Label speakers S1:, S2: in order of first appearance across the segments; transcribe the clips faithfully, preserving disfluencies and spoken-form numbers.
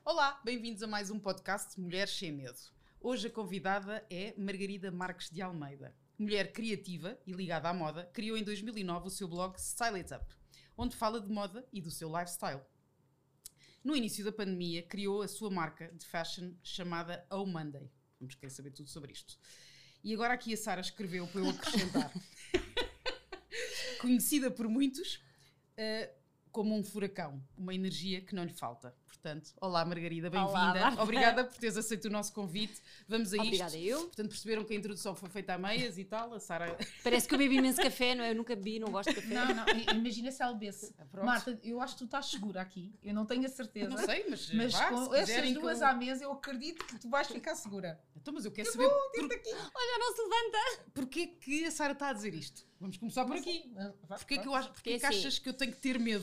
S1: Olá, bem-vindos a mais um podcast Mulheres Sem Medo. Hoje a convidada é Margarida Marques de Almeida. Mulher criativa e ligada à moda, criou em dois mil e nove o seu blog Style It Up, onde fala de moda e do seu lifestyle. No início da pandemia, criou a sua marca de fashion chamada Oh Monday. Vamos querer saber tudo sobre isto. E agora aqui a Sara escreveu para eu acrescentar. Conhecida por muitos uh, como um furacão, uma energia que não lhe falta. Portanto, olá Margarida, bem-vinda. Obrigada por teres aceito o nosso convite. Vamos a isto.
S2: Obrigada eu.
S1: Portanto, perceberam que a introdução foi feita a meias e tal. A Sara...
S2: Parece que eu bebi imenso café, não é? Eu nunca bebi, não gosto de café.
S3: Não, não, imagina se ela bebesse. Marta, eu acho que tu estás segura aqui. Eu não tenho a certeza.
S1: Não sei, mas,
S3: mas
S1: vá,
S3: com estas duas eu... à mesa eu acredito que tu vais ficar segura.
S1: Então, mas eu quero
S3: eu
S1: saber...
S3: Vou,
S1: por...
S3: aqui.
S2: Olha, não se levanta.
S1: Porquê que a Sara está a dizer isto? Vamos começar por aqui. Porquê que, eu acho, porquê
S2: é
S1: que
S2: assim.
S1: achas que eu tenho que ter medo?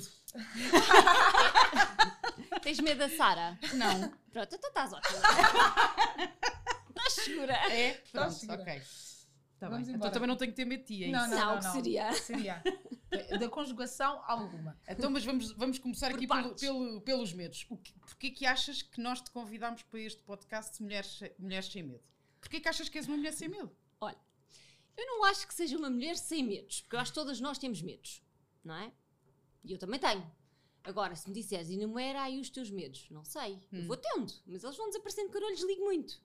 S2: Tens medo da Sara?
S1: Não.
S2: Pronto, então estás ótima. Estás segura.
S1: É? Pronto,
S3: segura.
S1: ok. Tá bem.
S3: Embora.
S1: Então também não tenho que ter medo de ti, é
S3: não,
S1: isso?
S3: não,
S2: Não,
S3: não,
S2: o que
S3: não.
S2: seria?
S3: Seria. Da conjugação alguma.
S1: Então, mas vamos, vamos começar
S2: Por
S1: aqui pelo,
S2: partes.
S1: pelo, pelos medos. O que, porquê que achas que nós te convidámos para este podcast de Mulheres, Mulheres Sem Medo? Porquê que achas que és uma mulher sem medo?
S2: Olha, eu não acho que seja uma mulher sem medos, porque eu acho que todas nós temos medos, não é? E eu também tenho. Agora, se me disseres, enumera aí os teus medos, não sei, hum. eu vou tendo, mas eles vão desaparecendo que eu não lhes ligo muito.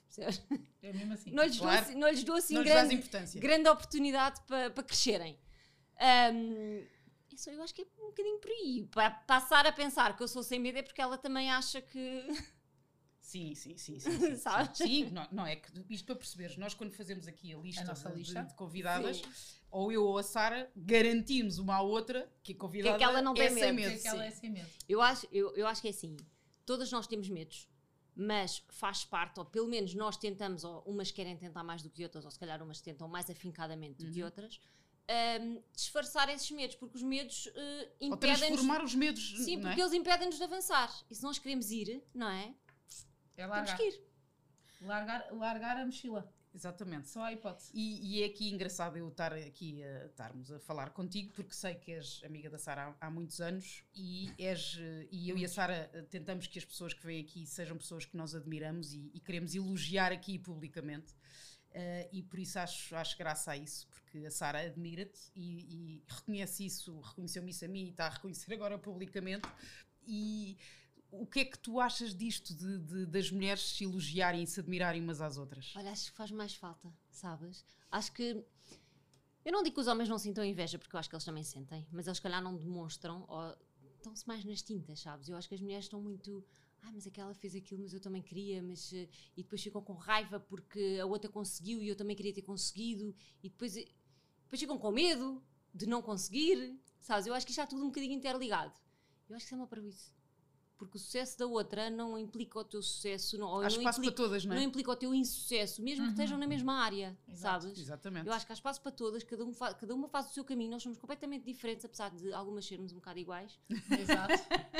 S3: É mesmo assim.
S2: Não lhes
S1: Claro.
S2: dou assim, não lhes dou assim
S1: Não lhes
S2: grande,
S1: dás importância.
S2: grande oportunidade para pa crescerem. Um, isso eu acho que é um bocadinho por aí. Para passar a pensar que eu sou sem medo é porque ela também acha que...
S1: Sim, sim, sim. sim, sim,
S2: Sabes?
S1: sim. Sim, não, não é que isto para perceberes, nós quando fazemos aqui a lista,
S3: A nossa
S1: de,
S3: lista.
S1: de, de convidadas,
S2: Sim.
S1: ou eu ou a Sara, garantimos uma à outra que a convidada
S2: Que aquela não tem
S1: é sem
S2: medo.
S1: medo.
S3: Porque é que ela é
S1: sim.
S3: sem medo.
S2: Eu acho, eu, eu acho que é assim, todas nós temos medos, mas faz parte, ou pelo menos nós tentamos, ou umas querem tentar mais do que outras, ou se calhar umas tentam mais afincadamente do que
S1: Uhum.
S2: outras, um, disfarçar esses medos, porque os medos uh,
S1: Ou
S2: impedem-nos...
S1: transformar os medos,
S2: Sim,
S1: não é?
S2: porque eles impedem-nos de avançar. E se nós queremos ir, não é?
S3: É
S2: Temos
S3: largar.
S2: que ir.
S3: Largar, largar a mochila.
S1: Exatamente.
S3: Só a hipótese.
S1: E, e é aqui engraçado eu estar aqui a estarmos a falar contigo, porque sei que és amiga da Sara há, há muitos anos e, és, e eu e a Sara tentamos que as pessoas que vêm aqui sejam pessoas que nós admiramos e, e queremos elogiar aqui publicamente. Uh, e por isso acho, acho graça a isso, porque a Sara admira-te e, e reconhece isso, reconheceu-me isso a mim e está a reconhecer agora publicamente. E o que é que tu achas disto de, de, das mulheres se elogiarem e se admirarem umas às outras?
S2: Olha, acho que faz mais falta, sabes? Acho que... Eu não digo que os homens não sintam inveja, porque eu acho que eles também sentem, mas eles, se calhar, não demonstram, ou estão-se mais nas tintas, sabes? Eu acho que as mulheres estão muito... Ah, mas aquela fez aquilo, mas eu também queria, mas... E depois ficam com raiva porque a outra conseguiu e eu também queria ter conseguido, e depois, depois ficam com medo de não conseguir, sabes? Eu acho que isto está tudo um bocadinho interligado. Eu acho que isso é uma parvoíce. Porque o sucesso da outra não implica o teu sucesso, não,
S1: Há
S2: não,
S1: espaço
S2: implica,
S1: para todas, não é?
S2: não implica o teu insucesso, mesmo
S3: Uhum.
S2: que estejam na mesma área,
S3: Exato.
S2: sabes?
S1: Exatamente.
S2: Eu acho que há espaço para todas, cada, um fa- cada uma faz o seu caminho, nós somos completamente diferentes, apesar de algumas sermos um bocado iguais,
S3: Exato.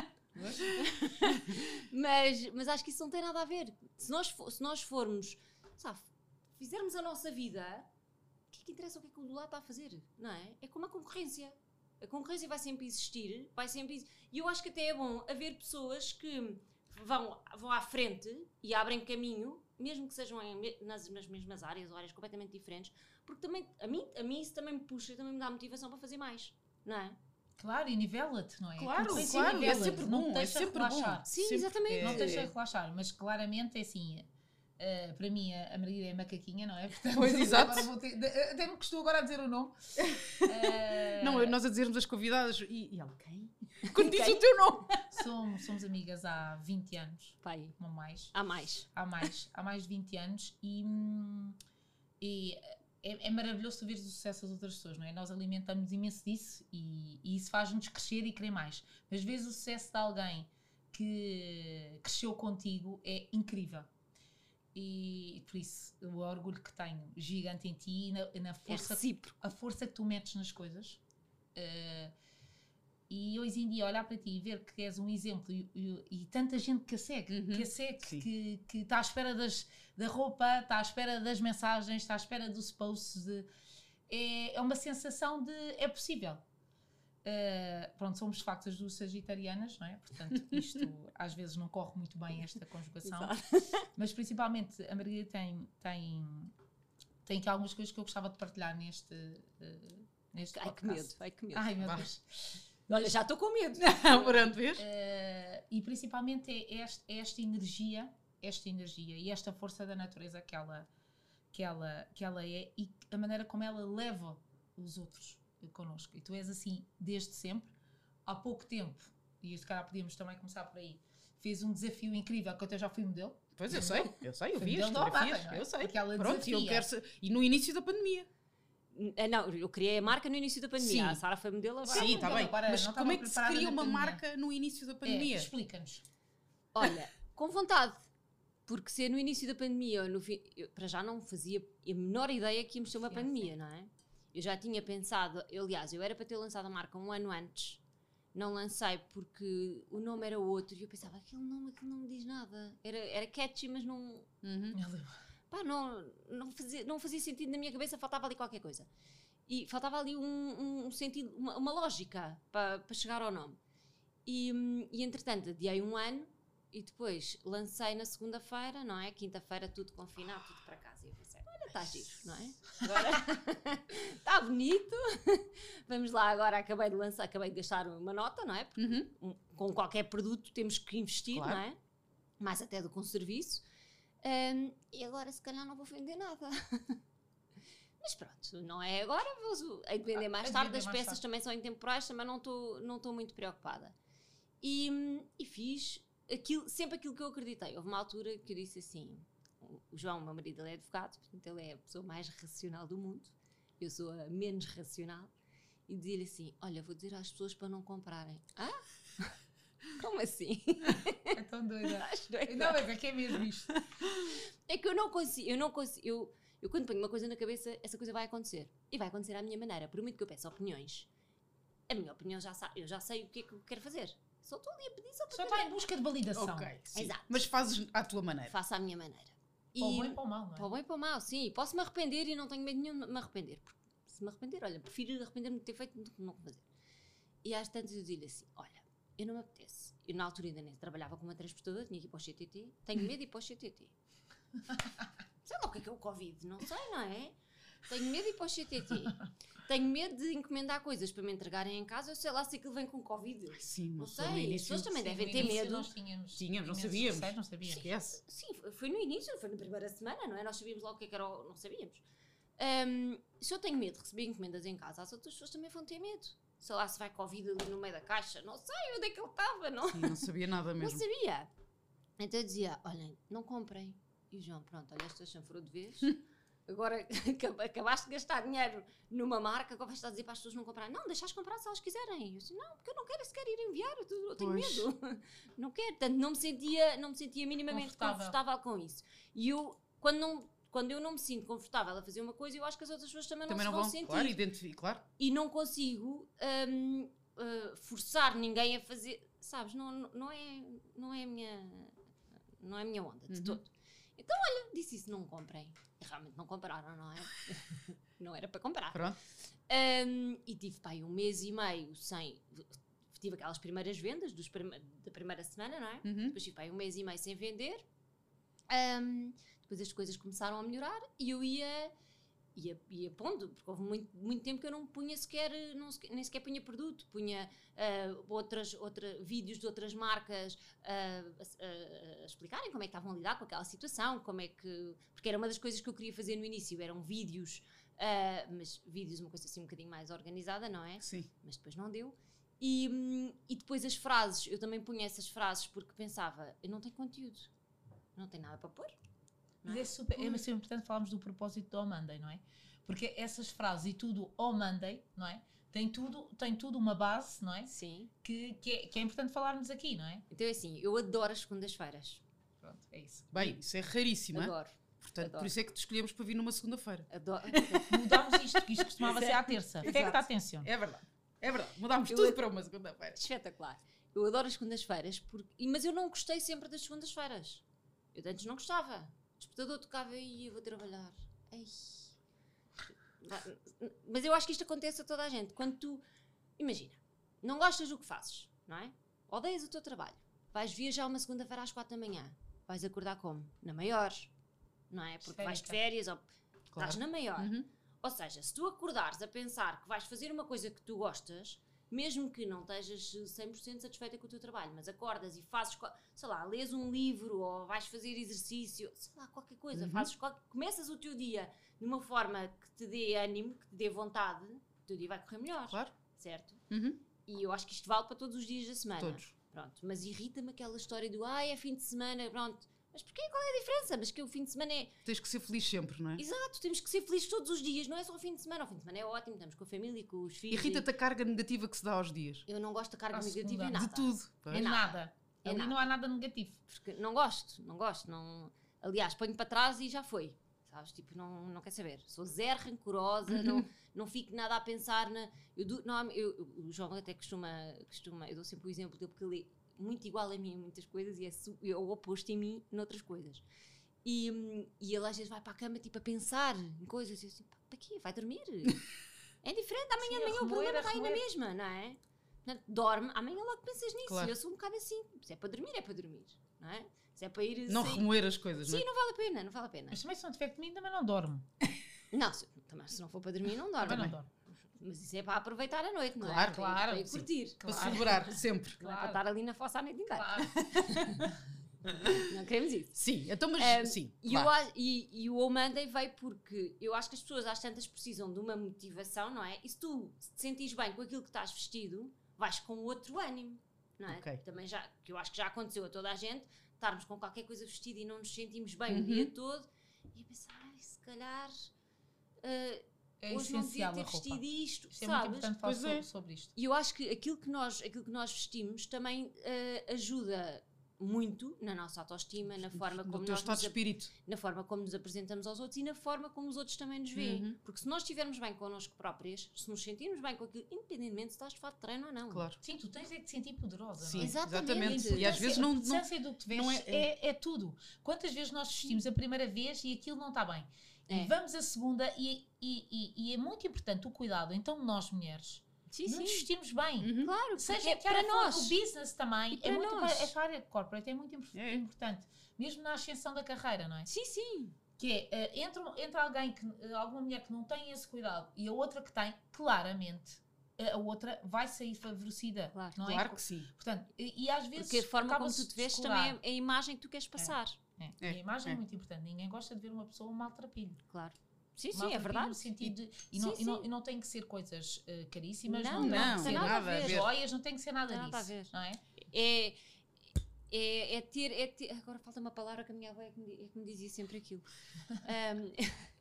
S2: mas, mas acho que isso não tem nada a ver. Se nós, fo- se nós formos, sabe, fizermos a nossa vida, o que é que interessa o que é que o do lado está a fazer, não é? É como a concorrência. A concorrência vai sempre existir, vai sempre existir. E eu acho que até é bom haver pessoas que vão, vão à frente e abrem caminho, mesmo que sejam em, nas, nas mesmas áreas ou áreas completamente diferentes, porque também, a mim, a mim isso também me puxa, também me dá motivação para fazer mais, não é?
S3: Claro, e nivela-te, não é?
S1: Claro,
S3: Concorrência
S1: claro, é
S3: nivela-te,
S1: sempre
S3: não
S1: bom,
S3: te
S1: é
S3: deixa
S1: sempre
S3: relaxar.
S1: bom.
S2: Sim,
S1: Sempre
S2: exatamente.
S1: que
S3: Não
S1: é-
S3: te deixa relaxar, mas claramente é assim, uh, para mim a, a Margarida é macaquinha, não é? Portanto,
S1: Pois, exato.
S3: agora vou ter, de- até me custou agora a dizer o nome. Uh,
S1: Não, nós a dizermos as convidadas e, e ela, quem? Quando diz
S2: Quem?
S1: o teu nome.
S3: somos, somos amigas há vinte anos,
S2: Pai,
S3: ou mais.
S2: há mais.
S3: Há mais, há mais de vinte anos e, hum, e é, é maravilhoso tu veres o sucesso das outras pessoas, não é? Nós alimentamos imenso disso e, e isso faz-nos crescer e querer mais. Mas vezes o sucesso de alguém que cresceu contigo é incrível. E por isso o orgulho que tenho gigante em ti e na, na
S2: É
S3: força,
S2: recíproco.
S3: a força que tu metes nas coisas. Uh, e hoje em dia olhar para ti e ver que és um exemplo e, e, e tanta gente que a segue,
S1: Uhum.
S3: que a segue,
S1: Sim.
S3: que, que está à espera das, da roupa, está à espera das mensagens, está à espera dos posts, de, é, é uma sensação de é possível. Uh, pronto, somos de facto as duas sagitarianas, não é? Portanto, isto às vezes não corre muito bem, esta conjugação. Mas principalmente a Margarida tem, tem, tem aqui algumas coisas que eu gostava de partilhar neste, uh, neste
S2: Ai,
S3: podcast.
S2: que medo, ai, que medo.
S3: Ai, meu
S1: Vá.
S3: Deus.
S2: Olha, já estou com medo.
S1: Pronto, vês?
S3: Uh, e principalmente é esta, é esta energia, esta energia e esta força da natureza que ela, que, ela, que ela é e a maneira como ela leva os outros connosco. E tu és assim desde sempre. Há pouco tempo, e se calhar podíamos também começar por aí, fez um desafio incrível, que eu até já fui modelo.
S1: Pois eu sei, eu sei, eu
S3: Foi
S1: vi as
S3: modelo da
S1: fotografias,
S3: Obama, não é?
S1: eu sei.
S3: Porque ela
S1: Pronto, e eu
S3: desafia.
S1: quero ser... E no início da pandemia.
S2: Ah, não, eu criei a marca no início da pandemia.
S1: Sim.
S2: A Sara foi modelo agora.
S1: Sim, está
S3: então,
S1: bem.
S3: agora
S1: Mas
S3: não
S1: como é
S3: estava
S1: que se
S3: preparada
S1: cria
S3: na
S1: uma
S3: pandemia.
S1: marca no início da
S3: É,
S1: pandemia?
S3: explica-nos.
S2: Olha, com vontade. Porque se no início da pandemia, ou no fim, eu, para já não fazia a menor ideia que íamos ter uma
S3: Sim,
S2: pandemia,
S3: sim.
S2: não é? Eu já tinha pensado, eu, aliás, eu era para ter lançado a marca um ano antes, não lancei porque o nome era outro e eu pensava, aquele nome, aquele não me diz nada. Era, era catchy, mas não,
S1: Uhum.
S2: pá, não, não, fazia, não fazia sentido na minha cabeça, faltava ali qualquer coisa. E faltava ali um, um sentido, uma, uma lógica para, para chegar ao nome. E, hum, e entretanto, adiei um ano e depois lancei na segunda-feira, não é? Quinta-feira, tudo confinado, tudo para casa. E eu pensei, olha, está giro, não é? Agora está bonito. Vamos lá, agora acabei de lançar, acabei de gastar uma nota, não é? Porque
S1: Uhum.
S2: um, com qualquer produto temos que investir,
S1: Claro.
S2: não é? Mais até do que um serviço. Hum, e agora se calhar não vou vender nada. Mas pronto, não é agora, vou hei de vender
S3: Ah,
S2: mais
S3: hei de
S2: tarde,
S3: vender
S2: as
S3: mais
S2: peças
S3: tarde.
S2: também são intemporais, também não estou não estou muito preocupada. E, hum, e fiz aquilo, sempre aquilo que eu acreditei. Houve uma altura que eu disse assim, o o João, meu marido, ele é advogado, portanto ele é a pessoa mais racional do mundo, eu sou a menos racional, e dizia-lhe assim, olha, vou dizer às pessoas para não comprarem. Ah? Como assim?
S3: É tão doida.
S2: Estás doida?
S3: Não, é que é mesmo isto.
S2: É que eu não consigo, eu não consigo, eu, eu quando ponho uma coisa na cabeça, essa coisa vai acontecer. E vai acontecer à minha maneira. Por muito que eu peça opiniões, a minha opinião já sabe, eu já sei o que é que eu quero fazer. Só estou ali a pedir só para
S3: Só está em busca de validação.
S1: Ok, sim.
S2: Exato.
S1: Mas fazes à tua maneira.
S2: faço à minha maneira.
S3: Para o
S2: E-
S3: bom e para o mal, não é?
S2: Para o bem e para o mal, sim. Posso-me arrepender e não tenho medo nenhum de me arrepender. Porque se me arrepender, olha, prefiro arrepender-me de ter feito do que não fazer. E às tantas eu dizia-lhe assim, olha, eu não me apetece. Eu na altura ainda nem trabalhava com uma transportadora, tinha que ir para o C T T. Tenho medo de ir para o C T T. Sei lá o que é que é o Covid, não sei, não é? Tenho medo de ir para o C T T. Tenho medo de encomendar coisas para me entregarem em casa. Eu sei lá se aquilo vem com Covid.
S1: Ai, sim,
S2: Não
S1: uma pessoa no
S2: sei, as
S1: início...
S2: pessoas também
S3: Sim,
S2: devem
S3: no
S2: ter
S3: início
S2: medo.
S3: Nós tínhamos,
S1: Tínhamos, não
S3: imensos
S1: sabíamos.
S3: receios, não sabíamos.
S1: Esquece.
S2: Sim, foi- foi no início, foi na primeira semana, não é? Nós sabíamos logo o que é que era, o- não sabíamos. Ahm, se eu tenho medo de receber encomendas em casa, as outras pessoas também vão ter medo. Sei lá se vai Covid ali no meio da caixa, não sei onde é que ele estava, não,
S1: Sim, não sabia nada
S2: não
S1: mesmo.
S2: sabia. Então eu dizia, olhem, não comprem. E o João, pronto, olha, esta chanfrou de vez. Agora acab- acabaste de gastar dinheiro numa marca, agora vais estar a dizer para as pessoas não comprarem. Não, deixas comprar se elas quiserem. Eu disse, não, porque eu não quero sequer ir enviar, eu, eu tenho
S1: Pois.
S2: medo. Não quero, portanto não me sentia, não me sentia minimamente
S3: Confortável.
S2: confortável, com isso. E eu, quando, não, quando eu não me sinto confortável a fazer uma coisa, eu acho que as outras pessoas também,
S1: Também
S2: não
S1: não
S2: se vão
S1: vão,
S2: sentir.
S1: claro, identificar, claro.
S2: E não consigo hum, uh, forçar ninguém a fazer, sabes, não, não- não, é, não é a minha, não é a minha onda de
S1: Uhum.
S2: todo. Então, olha, disse isso, não comprem. E realmente não compraram, não é? Não era para comprar.
S1: Pronto.
S2: Um, e tive, pá, aí um mês e meio sem... Tive aquelas primeiras vendas dos prime- da primeira semana, não é?
S1: Uhum.
S2: Depois tive, pá, aí um mês e meio sem vender. Um, depois as coisas começaram a melhorar e eu ia... Ia, ia pondo, porque houve muito, muito tempo que eu não punha sequer, não sequer- nem sequer punha produto, punha ah, outras, outra, vídeos de outras marcas ah, a, a- a explicarem como é que estavam a lidar com aquela situação, como é que... Porque era uma das coisas que eu queria fazer no início, eram vídeos, ah, mas vídeos uma coisa assim um bocadinho mais organizada, não é?
S1: Sim.
S2: Mas depois não deu. E, hum, e depois as frases, eu também punha essas frases porque pensava, eu não tenho conteúdo, não tenho nada para pôr.
S3: Mas é super, é super importante falarmos do propósito do All Monday, não é? Porque essas frases e tudo All Monday, não é? Tem tudo, tem tudo uma base, não é?
S2: Sim.
S3: Que, que, é? que é importante falarmos aqui, não é?
S2: Então é assim, eu adoro as segundas-feiras.
S3: Pronto, é isso.
S1: Bem, isso é raríssimo, é?
S2: Adoro.
S1: Portanto,
S2: adoro.
S1: por isso é que te escolhemos para vir numa segunda-feira.
S2: Adoro.
S3: Mudámos isto, que isto costumava ser à terça. Fica
S1: Exato.
S3: a atenção.
S1: É verdade. É verdade. Mudámos
S2: Eu
S1: tudo
S2: ad-
S1: para uma segunda-feira.
S2: Espetacular. Eu adoro as segundas-feiras, porque... e- mas eu não gostei sempre das segundas-feiras. Eu antes não gostava. O despertador tocava e eu vou trabalhar. Ai. Vai- Mas eu acho que isto acontece a toda a gente. Quando tu... Imagina, não gostas do que fazes, não é? Odeias o teu trabalho. Vais viajar uma segunda-feira às quatro da manhã. Vais acordar como? Na maior, não é? Porque vais de férias ou
S1: Claro.
S2: estás na maior.
S1: Uhum.
S2: Ou seja, se tu acordares a pensar que vais fazer uma coisa que tu gostas, mesmo que não estejas cem por cento satisfeita com o teu trabalho, mas acordas e fazes, sei lá, lês um livro ou vais fazer exercício, sei lá, qualquer coisa,
S1: Uhum.
S2: fazes qualquer, começas o teu dia de uma forma que te dê ânimo, que te dê vontade, o teu dia vai correr melhor,
S1: Claro.
S2: certo?
S1: Uhum.
S2: E eu acho que isto vale para todos os dias da semana.
S1: Todos.
S2: Pronto, mas irrita-me aquela história do ai, é fim de semana, pronto. Mas porquê? Qual é a diferença? Mas que o fim de semana é...
S1: Tens que ser feliz sempre, não é?
S2: Exato, temos que ser felizes todos os dias, não é só o fim de semana. O fim de semana é ótimo, estamos com a família, com os filhos.
S1: Irrita-te a carga negativa que se dá aos dias.
S2: e- Eu não gosto da carga
S3: À
S2: negativa em
S3: segunda.
S2: nada.
S1: De tudo. pois.
S3: É
S2: nada.
S3: nada.
S2: É
S3: Ali
S2: nada.
S3: não há nada negativo.
S2: Porque não gosto, não gosto. Não... Aliás, ponho para trás e já foi. Sabes? Tipo, não, não quer saber. Sou zero rancorosa, não, não fico nada a pensar na... Eu, do- não, eu, o João até costuma, costuma... Eu dou sempre o exemplo dele porque ele é muito igual a mim em muitas coisas e é, su- é o oposto em mim noutras coisas. E, hum, e ele às vezes vai para a cama tipo a pensar em coisas e eu assim, pá, para quê? Vai dormir? É diferente, amanhã
S3: Sim,
S2: de manhã
S3: a
S2: o problema
S3: remoer, a
S2: está aí na
S3: remoer.
S2: mesma, não é? Portanto, dorme, amanhã logo pensas nisso.
S1: Claro.
S2: Eu sou um bocado assim. Se é para dormir, é para dormir, não é? Se é para ir...
S1: Não
S2: sair-
S1: remoer as coisas, não
S2: Sim,
S1: é?
S2: não vale a pena, não vale a pena.
S3: Mas também se não tiver comido, também não dorme.
S2: Não, se, também, se não for para dormir, não dorme.
S3: Também não dorme.
S2: Mas isso é para aproveitar a noite, não é?
S1: Claro,
S2: Para ir-
S3: claro,
S2: Para ir
S3: sim.
S2: curtir.
S1: Para
S3: Claro.
S1: celebrar, sempre.
S2: Não é para
S3: Claro.
S2: estar ali na fossa a noite inteira.
S3: Claro.
S2: Não queremos isso.
S1: Sim, então, mas
S2: Um,
S1: sim.
S2: E,
S1: claro.
S2: eu a- e, e o Oh Monday veio porque eu acho que as pessoas às tantas precisam de uma motivação, não é? E se tu te sentires bem com aquilo que estás vestido, vais com outro ânimo, não é?
S1: Ok.
S2: Também já, que eu acho que já aconteceu a toda a gente, estarmos com qualquer coisa vestida e não nos sentimos bem o
S1: Uhum.
S2: dia todo e a pensar, ai, se calhar uh,
S3: É
S2: hoje não devia
S3: essencial
S2: ter
S3: a roupa.
S2: vestido isto,
S3: Isto é muito
S2: sabes?
S3: importante falar
S1: Pois é.
S3: sobre, sobre isto.
S2: E eu acho que aquilo que nós, aquilo que nós vestimos também uh, ajuda muito na nossa autoestima, na forma
S1: No
S2: como
S1: teu
S2: nós
S1: estado
S2: nos
S1: de
S2: ap-
S1: espírito.
S2: na forma como nos apresentamos aos outros e na forma como os outros também nos veem.
S1: Uhum.
S2: Porque se nós estivermos bem connosco próprias, se nos sentirmos bem com aquilo, independentemente se estás de fato de treino ou não.
S1: Claro.
S3: Sim, tu tens é de te sentir poderosa.
S1: Sim,
S3: não é?
S2: Exatamente.
S1: E às vezes não,
S3: a
S1: não,
S3: importância do que te
S1: não
S3: vestes
S1: é-
S3: é, é, tudo. Quantas vezes nós vestimos a primeira vez e aquilo não está bem?
S2: É.
S3: E vamos a segunda e, e, e, e é muito importante o cuidado. Então nós, mulheres,
S2: Sim,
S3: nos
S2: sim.
S3: vestimos bem.
S1: Uhum.
S2: Claro,
S3: Seja
S2: porque é
S3: em que área
S2: para
S3: for,
S2: nós.
S3: o business também
S2: E
S3: é
S2: para
S3: muito
S2: nós.
S3: esta área de corporate é muito impor-
S1: É.
S3: importante, mesmo na ascensão da carreira, não é?
S2: Sim, sim.
S3: Que é, eh, entre, entre alguém que, eh, alguma mulher que não tem esse cuidado e a outra que tem, claramente eh, a outra vai sair favorecida,
S2: Claro.
S3: não é?
S1: Claro que sim.
S3: Portanto, e, e às vezes
S2: Porque a forma como
S3: acaba-se
S2: tu te vestes
S3: descurar.
S2: também é a imagem que tu queres passar.
S3: É.
S1: É,
S3: E a imagem é.
S1: é.
S3: muito importante. Ninguém gosta de ver uma pessoa um maltrapilho.
S2: Claro. Sim, sim, é
S3: Maltrapilho
S2: verdade.
S3: No sentido de, e,
S2: Sim,
S3: não, e, não,
S2: sim.
S3: e não tem que ser coisas eh, caríssimas,
S2: Não,
S3: não, tem
S1: não,
S3: que ser
S1: tem
S2: nada a
S1: nada a
S2: ver.
S1: ver.
S3: joias, não tem que ser nada
S2: Tem
S3: disso.
S2: nada a ver.
S3: Não é?
S2: É, é, é, ter, é ter. Agora falta uma palavra que a minha avó é que me, é que me dizia sempre aquilo. Um,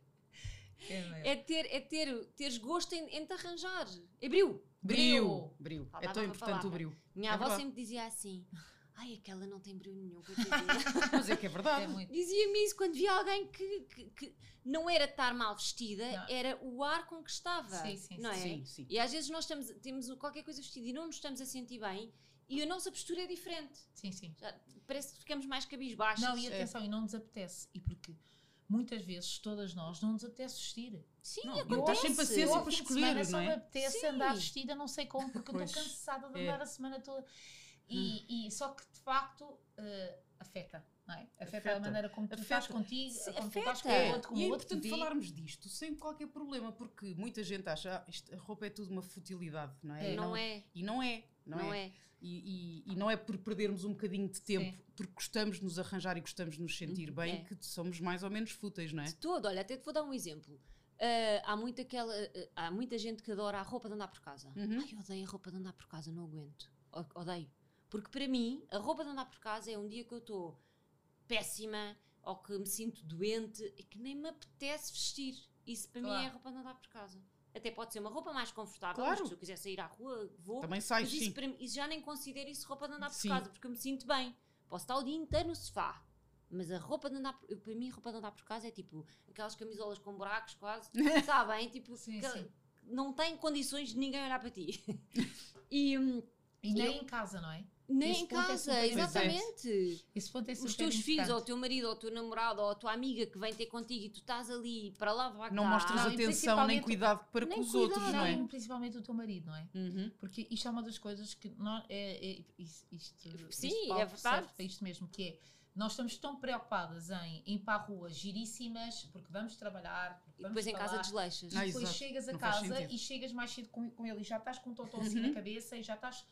S2: é ter, é ter, teres gosto em, em te arranjar. É brilho.
S1: Brio. Brio. É
S2: Faltava
S1: tão
S2: uma
S1: importante o
S2: palavra.
S1: brio.
S2: Minha
S1: É
S2: avó
S1: verdade.
S2: sempre dizia assim: ai, aquela não tem brilho nenhum. coitadinha."
S1: Mas é que é verdade.
S3: É muito.
S2: Dizia-me isso quando via alguém que, que, que não era estar mal vestida,
S3: Não.
S2: era o ar com que estava.
S3: Sim, sim,
S2: não é?
S1: Sim, sim.
S2: E às vezes nós estamos, temos qualquer coisa vestida e não nos estamos a sentir bem e a nossa postura é diferente.
S3: Sim, sim.
S2: Já, parece que ficamos mais cabisbaixos.
S3: Não, e atenção, e não nos apetece. E porque muitas vezes, todas nós, não nos apetece vestir.
S2: Sim,
S1: Não,
S2: acontece.
S1: eu acho sem paciência
S3: Eu, ao
S1: para
S3: fim de
S1: escolher,
S3: semana, só
S1: não é?
S3: me apetece
S2: Sim.
S3: andar vestida, não sei como, porque eu
S1: Pois,
S3: estou cansada de
S1: é.
S3: andar a semana toda. E, e só que, de facto, eh, afeta, não é? Afeta,
S1: Afeta.
S3: a maneira como tu
S1: Afeta.
S3: estás contigo,
S2: Sim,
S3: como tu estás com
S2: afeta.
S3: o outro, como
S1: E é
S3: o outro te
S1: importante
S3: vê.
S1: falarmos disto sem qualquer problema, porque muita gente acha ah, isto, a roupa é tudo uma futilidade, não é?
S3: É.
S1: E
S2: Não é,
S1: E não é. Não,
S2: não
S1: é.
S2: é.
S1: E, e- e não é por perdermos um bocadinho de tempo,
S3: Sim.
S1: porque gostamos de nos arranjar e gostamos de nos sentir bem,
S2: É.
S1: que somos mais ou menos fúteis, não é?
S2: De todo, olha, até te vou dar um exemplo. Ah, há, muito aquela, ah, há muita gente que adora a roupa de andar por casa.
S1: Uhum.
S2: Ai, eu odeio a roupa de andar por casa, não aguento. O- Odeio. Porque para mim, a roupa de andar por casa é um dia que eu estou péssima ou que me sinto doente e que nem me apetece vestir. Isso para mim
S3: Claro.
S2: é a roupa de andar por casa. Até pode ser uma roupa mais confortável,
S1: Claro.
S2: mas se eu quiser sair à rua, vou.
S1: Também sais,
S2: Mas isso,
S1: sim.
S2: para mim, isso já nem considero isso roupa de andar por
S1: Sim.
S2: casa, porque eu me sinto bem. Posso estar o dia inteiro no sofá. Mas a roupa de andar por, eu, para mim, a roupa de andar por casa é tipo aquelas camisolas com buracos quase, sabem? Tipo,
S3: Sim,
S2: que-
S3: sim.
S2: não tem condições de ninguém olhar para ti. E hum,
S3: E nem
S2: Eu-
S3: em casa, não é?
S2: Nem
S3: Esse
S2: em
S3: ponto é
S2: casa,
S3: super
S2: exatamente.
S3: Esse ponto é
S2: Os
S3: super
S2: teus filhos, ou o
S3: importante.
S2: teu marido, ou o teu namorado, ou a tua amiga que vem ter contigo e tu estás ali para lá, para cá.
S1: Não mostras
S3: Não, e
S1: atenção nem
S3: principalmente-
S1: cuidado para
S2: nem
S1: com os
S2: cuidado.
S1: outros, não é?
S3: Não, principalmente o teu marido, não é?
S1: Uhum.
S3: Porque isto é uma das coisas que nós, é, é, isto, isto,
S2: Sim,
S3: este
S2: é
S3: palco
S2: verdade.
S3: serve para isto mesmo, que é, nós estamos tão preocupadas em ir para a rua giríssimas, porque vamos trabalhar, porque
S2: E
S3: vamos
S2: depois em casa
S3: falar,
S2: desleixas.
S1: Ah,
S3: e depois
S1: exato.
S3: chegas a
S1: Não faz
S3: casa
S1: sentido.
S3: e chegas mais cedo com, com ele e já estás com um totó assim
S1: Uhum.
S3: na cabeça e já estás...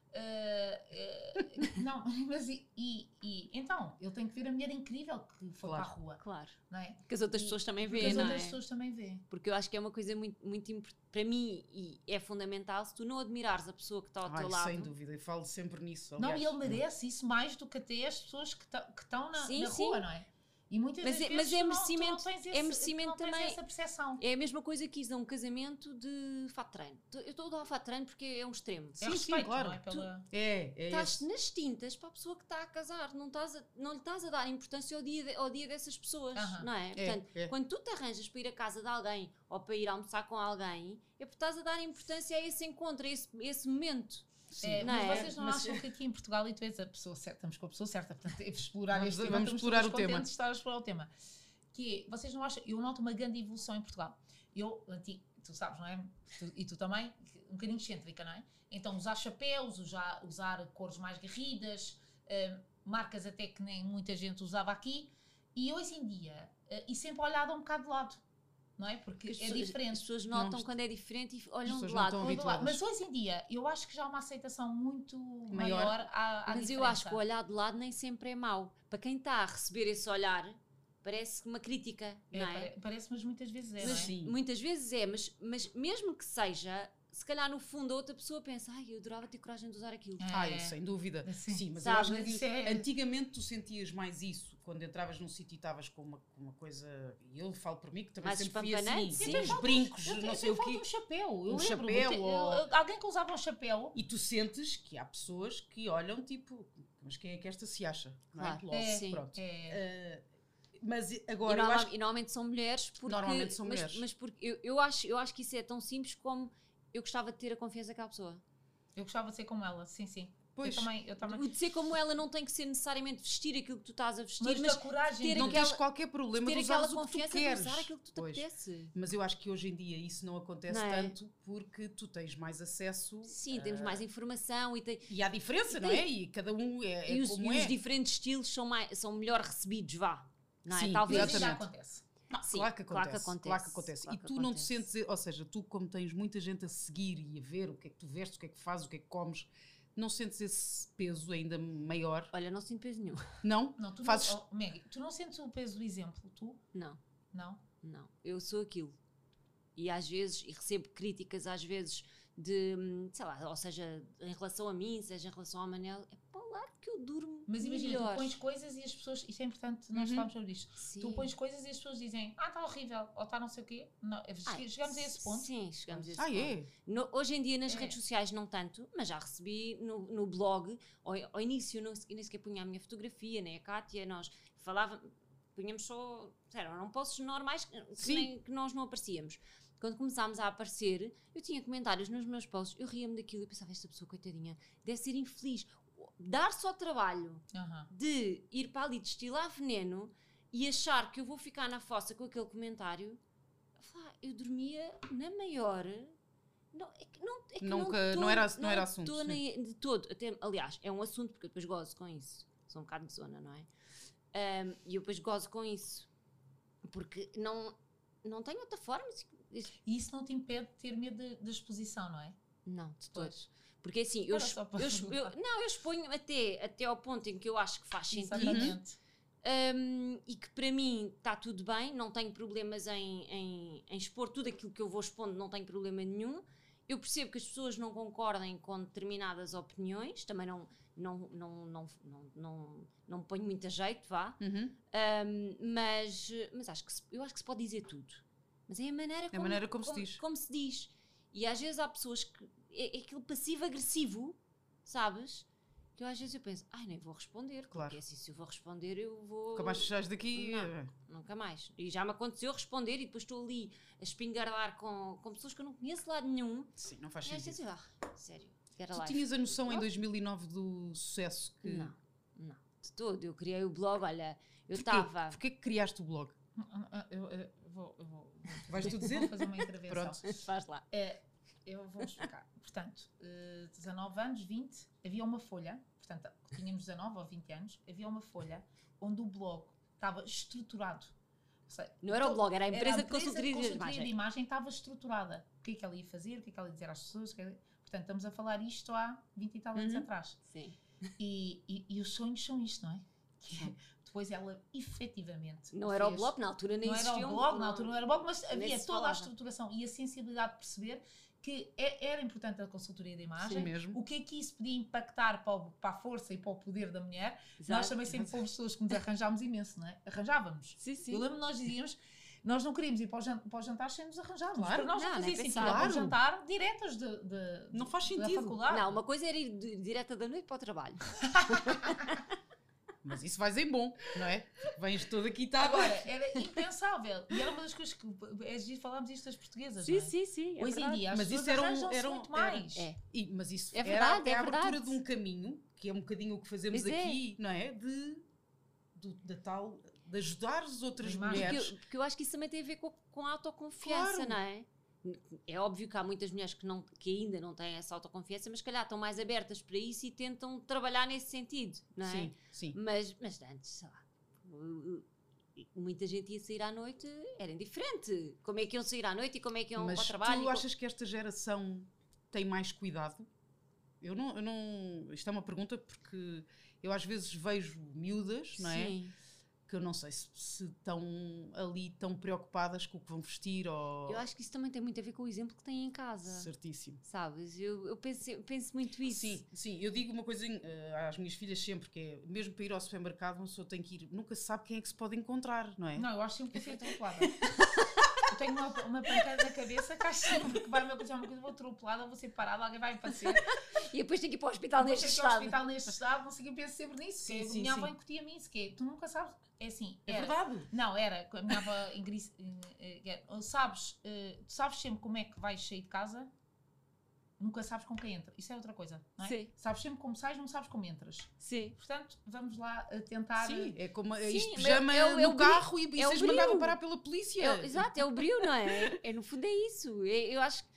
S3: ah, ah, não, mas e, e, e então, ele tem que ver a mulher incrível que foi
S1: Claro.
S3: para a rua,
S2: Claro.
S3: não é?
S2: Que as outras
S3: E-
S2: pessoas também
S3: Porque
S2: veem,
S3: as
S2: não
S3: outras
S2: é?
S3: pessoas também vêem.
S2: Porque eu acho que é uma coisa muito, muito importante para mim e é fundamental. Se tu não admirares a pessoa que está ao
S1: Ai,
S2: teu lado,
S1: sem dúvida, eu falo sempre nisso.
S3: Não,
S1: aliás.
S3: e ele merece isso mais do que até as pessoas que estão na,
S2: Sim,
S3: na
S2: sim.
S3: rua, não é? E muitas
S2: Mas
S3: das
S2: é-
S3: vezes
S2: mas é
S3: tu não- tu
S2: merecimento-
S3: não tens
S2: é
S3: esse-
S2: merecimento
S3: não tens
S2: também.
S3: essa percepção.
S2: é a mesma coisa que ir a um casamento de fato de treino. Eu estou a dar fato de treino porque é um extremo.
S3: É
S1: Sim, sim,
S3: respeito,
S1: claro.
S3: não é? Pela...
S1: É, é
S2: Estás
S1: esse.
S2: nas tintas para a pessoa que está a casar, não, estás a- não lhe estás a dar importância ao dia, de- ao dia dessas pessoas,
S3: Aham.
S2: não é?
S1: É,
S2: Portanto,
S1: é.
S2: quando tu te arranjas para ir à casa de alguém ou para ir almoçar com alguém, é porque estás a dar importância a esse encontro, a esse, esse momento.
S1: Sim.
S3: É,
S2: Não
S3: mas
S2: é?
S3: vocês não
S1: Mas-
S3: acham que aqui em Portugal, e tu és a pessoa certa, estamos com a pessoa certa, portanto, é explorar
S1: Vamos-
S3: este tema,
S1: vamos
S3: estamos
S1: explorar
S3: todos
S1: o tema.
S3: contentes de estar a explorar o tema. Que é, vocês não acham, eu noto uma grande evolução em Portugal. Eu, anti- tu sabes, não é? Tu- e tu também, um bocadinho excêntrica, não é? Então, usar chapéus, usar, usar cores mais garridas, eh, marcas até que nem muita gente usava aqui, e hoje em dia, eh, e sempre olhado um bocado de lado, não é? Porque
S2: As
S3: é
S2: pessoas,
S3: diferente.
S2: as pessoas notam
S1: Não,
S2: quando é diferente e olham
S1: pessoas
S2: de
S1: não
S2: lado.
S1: estão
S3: Todo lado.
S1: habituadas.
S3: Mas hoje em dia, eu acho que já há uma aceitação muito
S1: Maior.
S3: maior, à, à
S2: Mas eu
S3: diferença.
S2: acho que o olhar de lado nem sempre é mau. Para quem está a receber esse olhar, parece uma crítica,
S3: É,
S2: não é?
S3: pare- Parece, mas muitas vezes é,
S2: Mas
S3: não é?
S1: Sim.
S2: muitas vezes é, mas, mas mesmo que seja, se calhar no fundo a outra pessoa pensa, ai, eu adorava ter coragem de usar aquilo.
S3: É.
S1: Ah, eu, sem dúvida.
S3: Sim.
S1: Sim, mas
S2: Sabes,
S1: eu acho que
S3: isso é-
S1: antigamente tu sentias mais isso quando entravas num sítio e estavas com uma, com uma coisa. E eu falo por mim que também
S2: Mais
S1: sempre fui assim.
S2: espampanante, sim.
S1: Os brincos,
S3: Eu
S1: não
S3: te-
S1: sei
S3: eu
S1: o
S3: falo
S1: quê.
S3: de um chapéu. Eu
S1: Um
S3: lembro-me,
S1: chapéu,
S3: te-
S1: ou-
S3: eu- alguém que usava um chapéu.
S1: E tu sentes que há pessoas que olham tipo, mas quem é que esta se acha? Não é?
S2: Claro.
S1: Logo,
S3: É,
S2: sim.
S1: pronto.
S3: É,
S1: Uh, mas
S2: E,
S1: agora eu
S2: norma-
S1: acho que
S2: e normalmente são mulheres porque,
S1: Normalmente são
S2: mas,
S1: mulheres.
S2: mas porque eu, eu, acho, eu acho que isso é tão simples como eu gostava de ter a confiança daquela pessoa.
S3: eu gostava de ser como ela, sim, sim.
S1: Pois.
S3: Eu também, eu também.
S2: O de ser como ela não tem que ser necessariamente vestir aquilo que tu estás a vestir,
S3: Mas,
S2: mas,
S3: da coragem
S2: ter
S3: de-
S1: não
S2: aquela-
S1: tens qualquer problema
S2: ter
S1: de
S2: aquela
S1: usares o que tu
S2: confiança de
S1: queres.
S2: usar aquilo que tu te
S1: Pois.
S2: apetece.
S1: Mas eu acho que hoje em dia isso não acontece
S2: Não é?
S1: tanto porque tu tens mais acesso.
S2: Sim, temos
S1: ah,
S2: mais informação e, tem,
S1: E há diferença,
S2: E
S1: não
S2: tem-
S1: é? E cada um é, é
S2: e os,
S1: como
S2: e
S1: é.
S2: os diferentes estilos são, mais, são melhor recebidos, vá. Não é?
S1: Sim,
S2: Talvez.
S3: Mas isso já
S1: exatamente.
S3: acontece.
S1: Não,
S2: Sim,
S1: claro que
S2: claro
S1: acontece.
S2: que acontece,
S1: Claro que acontece.
S2: claro
S1: e
S2: que
S1: tu não te
S2: acontece.
S1: sentes, ou seja, tu como tens muita gente a seguir e a ver o que é que tu vestes, o que é que fazes, o que é que comes, não sentes esse peso ainda maior?
S2: Olha, não sinto peso nenhum.
S1: Não?
S3: Não, tu
S1: Fazes...
S3: não, oh, Maggie, tu não sentes o peso do exemplo, tu?
S2: Não,
S3: Não?
S2: não. Eu sou aquilo. E às vezes, e recebo críticas às vezes de, hum, sei lá, ou seja, em relação a mim, seja em relação ao Manel, é para lá que eu durmo
S3: Mas imagina,
S2: melhor.
S3: tu pões coisas e as pessoas, isto é importante, nós
S1: Uhum.
S3: falamos sobre isto.
S2: Sim.
S3: Tu pões coisas e as pessoas dizem, ah, está horrível, ou está não sei o quê. Não,
S2: Ai,
S3: chegamos a esse ponto.
S2: Sim, chegamos a esse
S1: Ah,
S2: ponto.
S1: é?
S2: No- hoje em dia nas
S3: É.
S2: redes sociais não tanto, mas já recebi no, no blog, ao, ao início não, nem sequer punha a minha fotografia, nem a Kátia, nós falávamos, punhamos só, sério, eram posts normais que, que
S1: Sim.
S2: nem- que nós não aparecíamos. Quando começámos a aparecer, eu tinha comentários nos meus posts, eu ria-me daquilo e pensava, esta pessoa, coitadinha, deve ser infeliz. Dar-se ao trabalho
S3: Aham.
S2: de ir para ali destilar veneno e achar que eu vou ficar na fossa com aquele comentário, pá, eu dormia na maior. Não, é que não, é que
S1: Nunca-
S2: tô-
S1: não era- não era assunto,
S2: tô
S1: sim.
S2: nem- de todo. Até, aliás, é um assunto porque eu depois gozo com isso. Sou um bocado de zona, não é? Ahm, e eu depois gozo com isso. Porque não, não tenho outra forma. Isso-
S3: E isso não te impede de ter medo de- da exposição, não é?
S2: Não, de todo.
S3: Pois.
S2: Porque assim, eu,
S3: Era
S2: exp-
S3: só para
S2: eu, exp- eu-
S3: perguntar.
S2: não, eu exponho até, até ao ponto em que eu acho que faz sentido.
S3: Exatamente.
S2: Um, e que para mim está tudo bem, não tenho problemas em, em, em expor tudo aquilo que eu vou expondo, não tenho problema nenhum. Eu percebo que as pessoas não concordem com determinadas opiniões, também não, não, não, não, não, não, não me ponho muito a jeito, vá.
S1: Uhum.
S2: Um, mas mas acho que se, eu acho que se pode dizer tudo. Mas é a maneira como,
S1: maneira como se diz.
S2: como se diz. E às vezes há pessoas que. É, é aquele passivo-agressivo, sabes? Que eu às vezes eu penso, ai, nem vou responder,
S1: Claro.
S2: porque assim, se eu vou responder, eu vou.
S1: Nunca mais sais daqui.
S2: Não.
S1: eh,
S2: Nunca mais. E já me aconteceu responder e depois estou ali a espingardar com, com pessoas que eu não conheço de lado nenhum.
S1: Sim, não faz
S2: E às vezes
S1: sentido.
S2: eu, ah, sério. Get a
S1: Tu
S2: life.
S1: tinhas a noção em
S3: Não.
S1: dois mil e nove do sucesso que...
S2: Não, não, de todo. Eu criei o blog, olha, eu
S1: Porquê?
S2: estava...
S1: Porquê que criaste o blog?
S3: Eu, eu vou, eu vou,
S1: Vais tu dizer?
S3: vou fazer uma intervenção.
S1: Pronto.
S2: Faz lá.
S3: É, eu vou explicar. Portanto, eh, dezanove anos, vinte, havia uma folha, portanto, tínhamos dezanove ou vinte anos, havia uma folha onde o blog estava estruturado. Ou seja,
S2: Não era o blog, era a
S3: era
S2: empresa de consultoria de
S3: consultoria
S2: imagem.
S3: de imagem estava estruturada. O que é que ela ia fazer, o que é que ela ia dizer às pessoas. o que é que- Portanto, estamos a falar isto há vinte e tal anos
S2: Uhum.
S3: atrás.
S2: Sim.
S3: E, e, e os sonhos são isto, não é? Que
S2: Sim.
S3: depois ela efetivamente
S2: Não era o
S3: fez-
S2: blog, na altura nem
S3: não era
S2: existia
S3: o
S2: um
S3: blog, na altura não era o blog, mas havia
S2: se
S3: toda a
S2: falava.
S3: estruturação e a sensibilidade de perceber que é- era importante a consultoria de imagem.
S1: Sim, mesmo.
S3: O que é que isso podia impactar para, o- para a força e para o poder da mulher?
S2: Exato.
S3: Nós também sempre fomos pessoas que nos arranjámos imenso, não é? Arranjávamos.
S2: Sim, sim.
S3: Eu lembro de nós dizíamos, nós não queríamos ir para o jan- para o jantar sem nos arranjarmos.
S1: Claro.
S3: Para nós não,
S2: Não,
S3: fazia
S2: nem
S3: sentido.
S2: pensar.
S3: Era para o
S1: Claro.
S3: jantar diretas de, de-
S1: Não faz
S3: da
S1: sentido.
S3: faculdade.
S2: Não, uma coisa era ir de- direta da noite para o trabalho.
S1: Mas isso vais em bom, não é? Porque vens todo aqui e tá
S3: Agora, era impensável. E era uma das coisas que é giro falarmos isto das portuguesas, não é?
S2: sim, sim.
S3: Hoje em dia, as
S1: Mas
S3: pessoas
S1: isso era um-
S3: arranjam-se
S1: era um-
S3: muito
S1: era-
S3: mais.
S2: É.
S1: E- mas isso
S2: É
S1: era
S2: verdade,
S1: a,
S2: é
S1: a abertura
S2: verdade.
S1: de um caminho, que é um bocadinho o que fazemos
S2: Pois é.
S1: aqui, não é? De, do, da tal, de ajudar as outras
S3: Da imagem.
S2: Porque
S1: mulheres.
S2: eu, porque eu acho que isso também tem a ver com, com a autoconfiança,
S1: Claro.
S2: não é? É óbvio que há muitas mulheres que, não, que ainda não têm essa autoconfiança, mas se calhar estão mais abertas para isso e tentam trabalhar nesse sentido, não é?
S1: Sim, sim.
S2: Mas, mas antes, sei lá, uh, uh, muita gente ia sair à noite, era indiferente. Como é que iam sair à noite e como é que iam
S1: Mas
S2: para o trabalho?
S1: tu
S2: e co-
S1: achas que esta geração tem mais cuidado? Eu não, eu não. Isto é uma pergunta porque eu às vezes vejo miúdas, não é?
S2: Sim.
S1: Que eu não sei se, se estão ali tão preocupadas com o que vão vestir ou.
S2: Eu acho que isso também tem muito a ver com o exemplo que têm em casa.
S1: Certíssimo.
S2: Sabes? Eu, eu, penso, eu penso muito isso.
S1: Sim, sim, eu digo uma coisa eh, às minhas filhas sempre, que é, mesmo para ir ao supermercado, uma pessoa tem que ir, nunca se sabe quem é que se pode encontrar, não é?
S3: Não, eu acho sempre que eu fui atropelada. Eu tenho uma, uma pancada na cabeça que acho sempre que vai me acontecer uma coisa, vou atropelada, vou ser parada, alguém vai me aparecer.
S2: E depois tenho que ir para o hospital
S3: Depois
S2: neste
S3: tenho que ir ao
S2: estado.
S3: hospital neste estado, não sei o que, eu penso sempre nisso.
S1: Sim,
S3: que
S1: sim,
S3: a minha
S1: sim.
S3: avó incutia-me isso, que é, tu nunca sabes, é assim,
S1: É
S3: era-
S1: verdade.
S3: Não, era, a minha avó ingris- eh, eh, eh, sabes, eh, tu sabes sempre como é que vais sair de casa, nunca sabes com quem entra. Isso é outra coisa, não é?
S2: Sim.
S3: Sabes sempre como sais, não sabes como entras.
S2: Sim.
S3: Portanto, vamos lá eh, tentar...
S1: Sim, é como é
S2: Sim,
S1: isto
S2: mas
S1: pijama
S2: é o- é
S1: no
S2: o brilho-
S1: carro e, e
S2: é o
S1: vocês mandavam
S2: brilho.
S1: parar pela polícia.
S2: É o- exato, é o brilho, não é? É, no fundo é isso. É- eu acho que.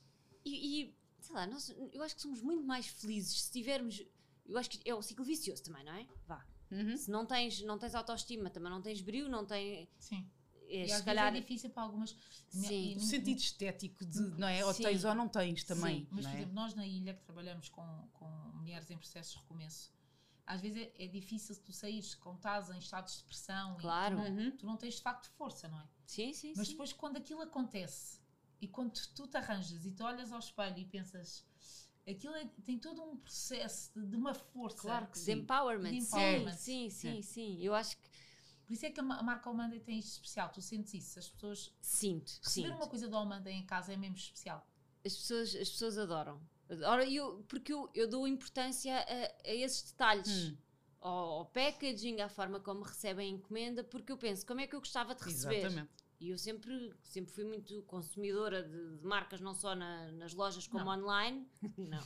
S2: E, e, sei lá, nós, eu acho que somos muito mais felizes se tivermos. Eu acho que é o ciclo vicioso também, não é? Vá.
S1: Uhum.
S2: Se não tens, não tens autoestima, também não tens brilho, não tens.
S3: Sim.
S2: É,
S3: E às
S2: se
S3: vezes
S2: calhar.
S3: é difícil para algumas...
S2: Sim.
S1: O sentido estético de, não é? Ou
S2: Sim.
S1: tens ou não tens também.
S2: Sim,
S3: Mas,
S1: não
S3: por
S1: é?
S3: exemplo, nós na ilha que trabalhamos com, com mulheres em processos de recomeço, às vezes é, é difícil tu saíres com estás em estados de depressão
S2: Claro.
S3: e tu não,
S1: Uhum.
S3: tu não tens de facto força, não é?
S2: Sim, sim,
S3: Mas
S2: sim.
S3: depois quando aquilo acontece e quando tu te arranjas e tu olhas ao espelho e pensas aquilo é- tem todo um processo de, de uma força.
S1: Claro que
S2: De
S1: sim.
S2: empowerment.
S3: De
S2: Sim,
S3: empowerment.
S2: sim, sim,
S1: É.
S2: sim. Eu acho que
S3: Por isso é que a ma- a marca Almanda tem isto especial. Tu sentes isso. As pessoas...
S2: sinto,
S3: Receber
S2: sinto.
S3: uma coisa do Almanda em casa é mesmo especial.
S2: As pessoas, as pessoas adoram. Ora, eu, porque eu, eu dou importância a, a esses detalhes.
S1: Hum.
S2: Ao, ao packaging, à forma como recebem a encomenda, porque eu penso, como é que eu gostava de receber?
S1: Exatamente.
S2: E eu sempre, sempre fui muito consumidora de, de marcas, não só na- nas lojas como
S3: Não.
S2: online. Não,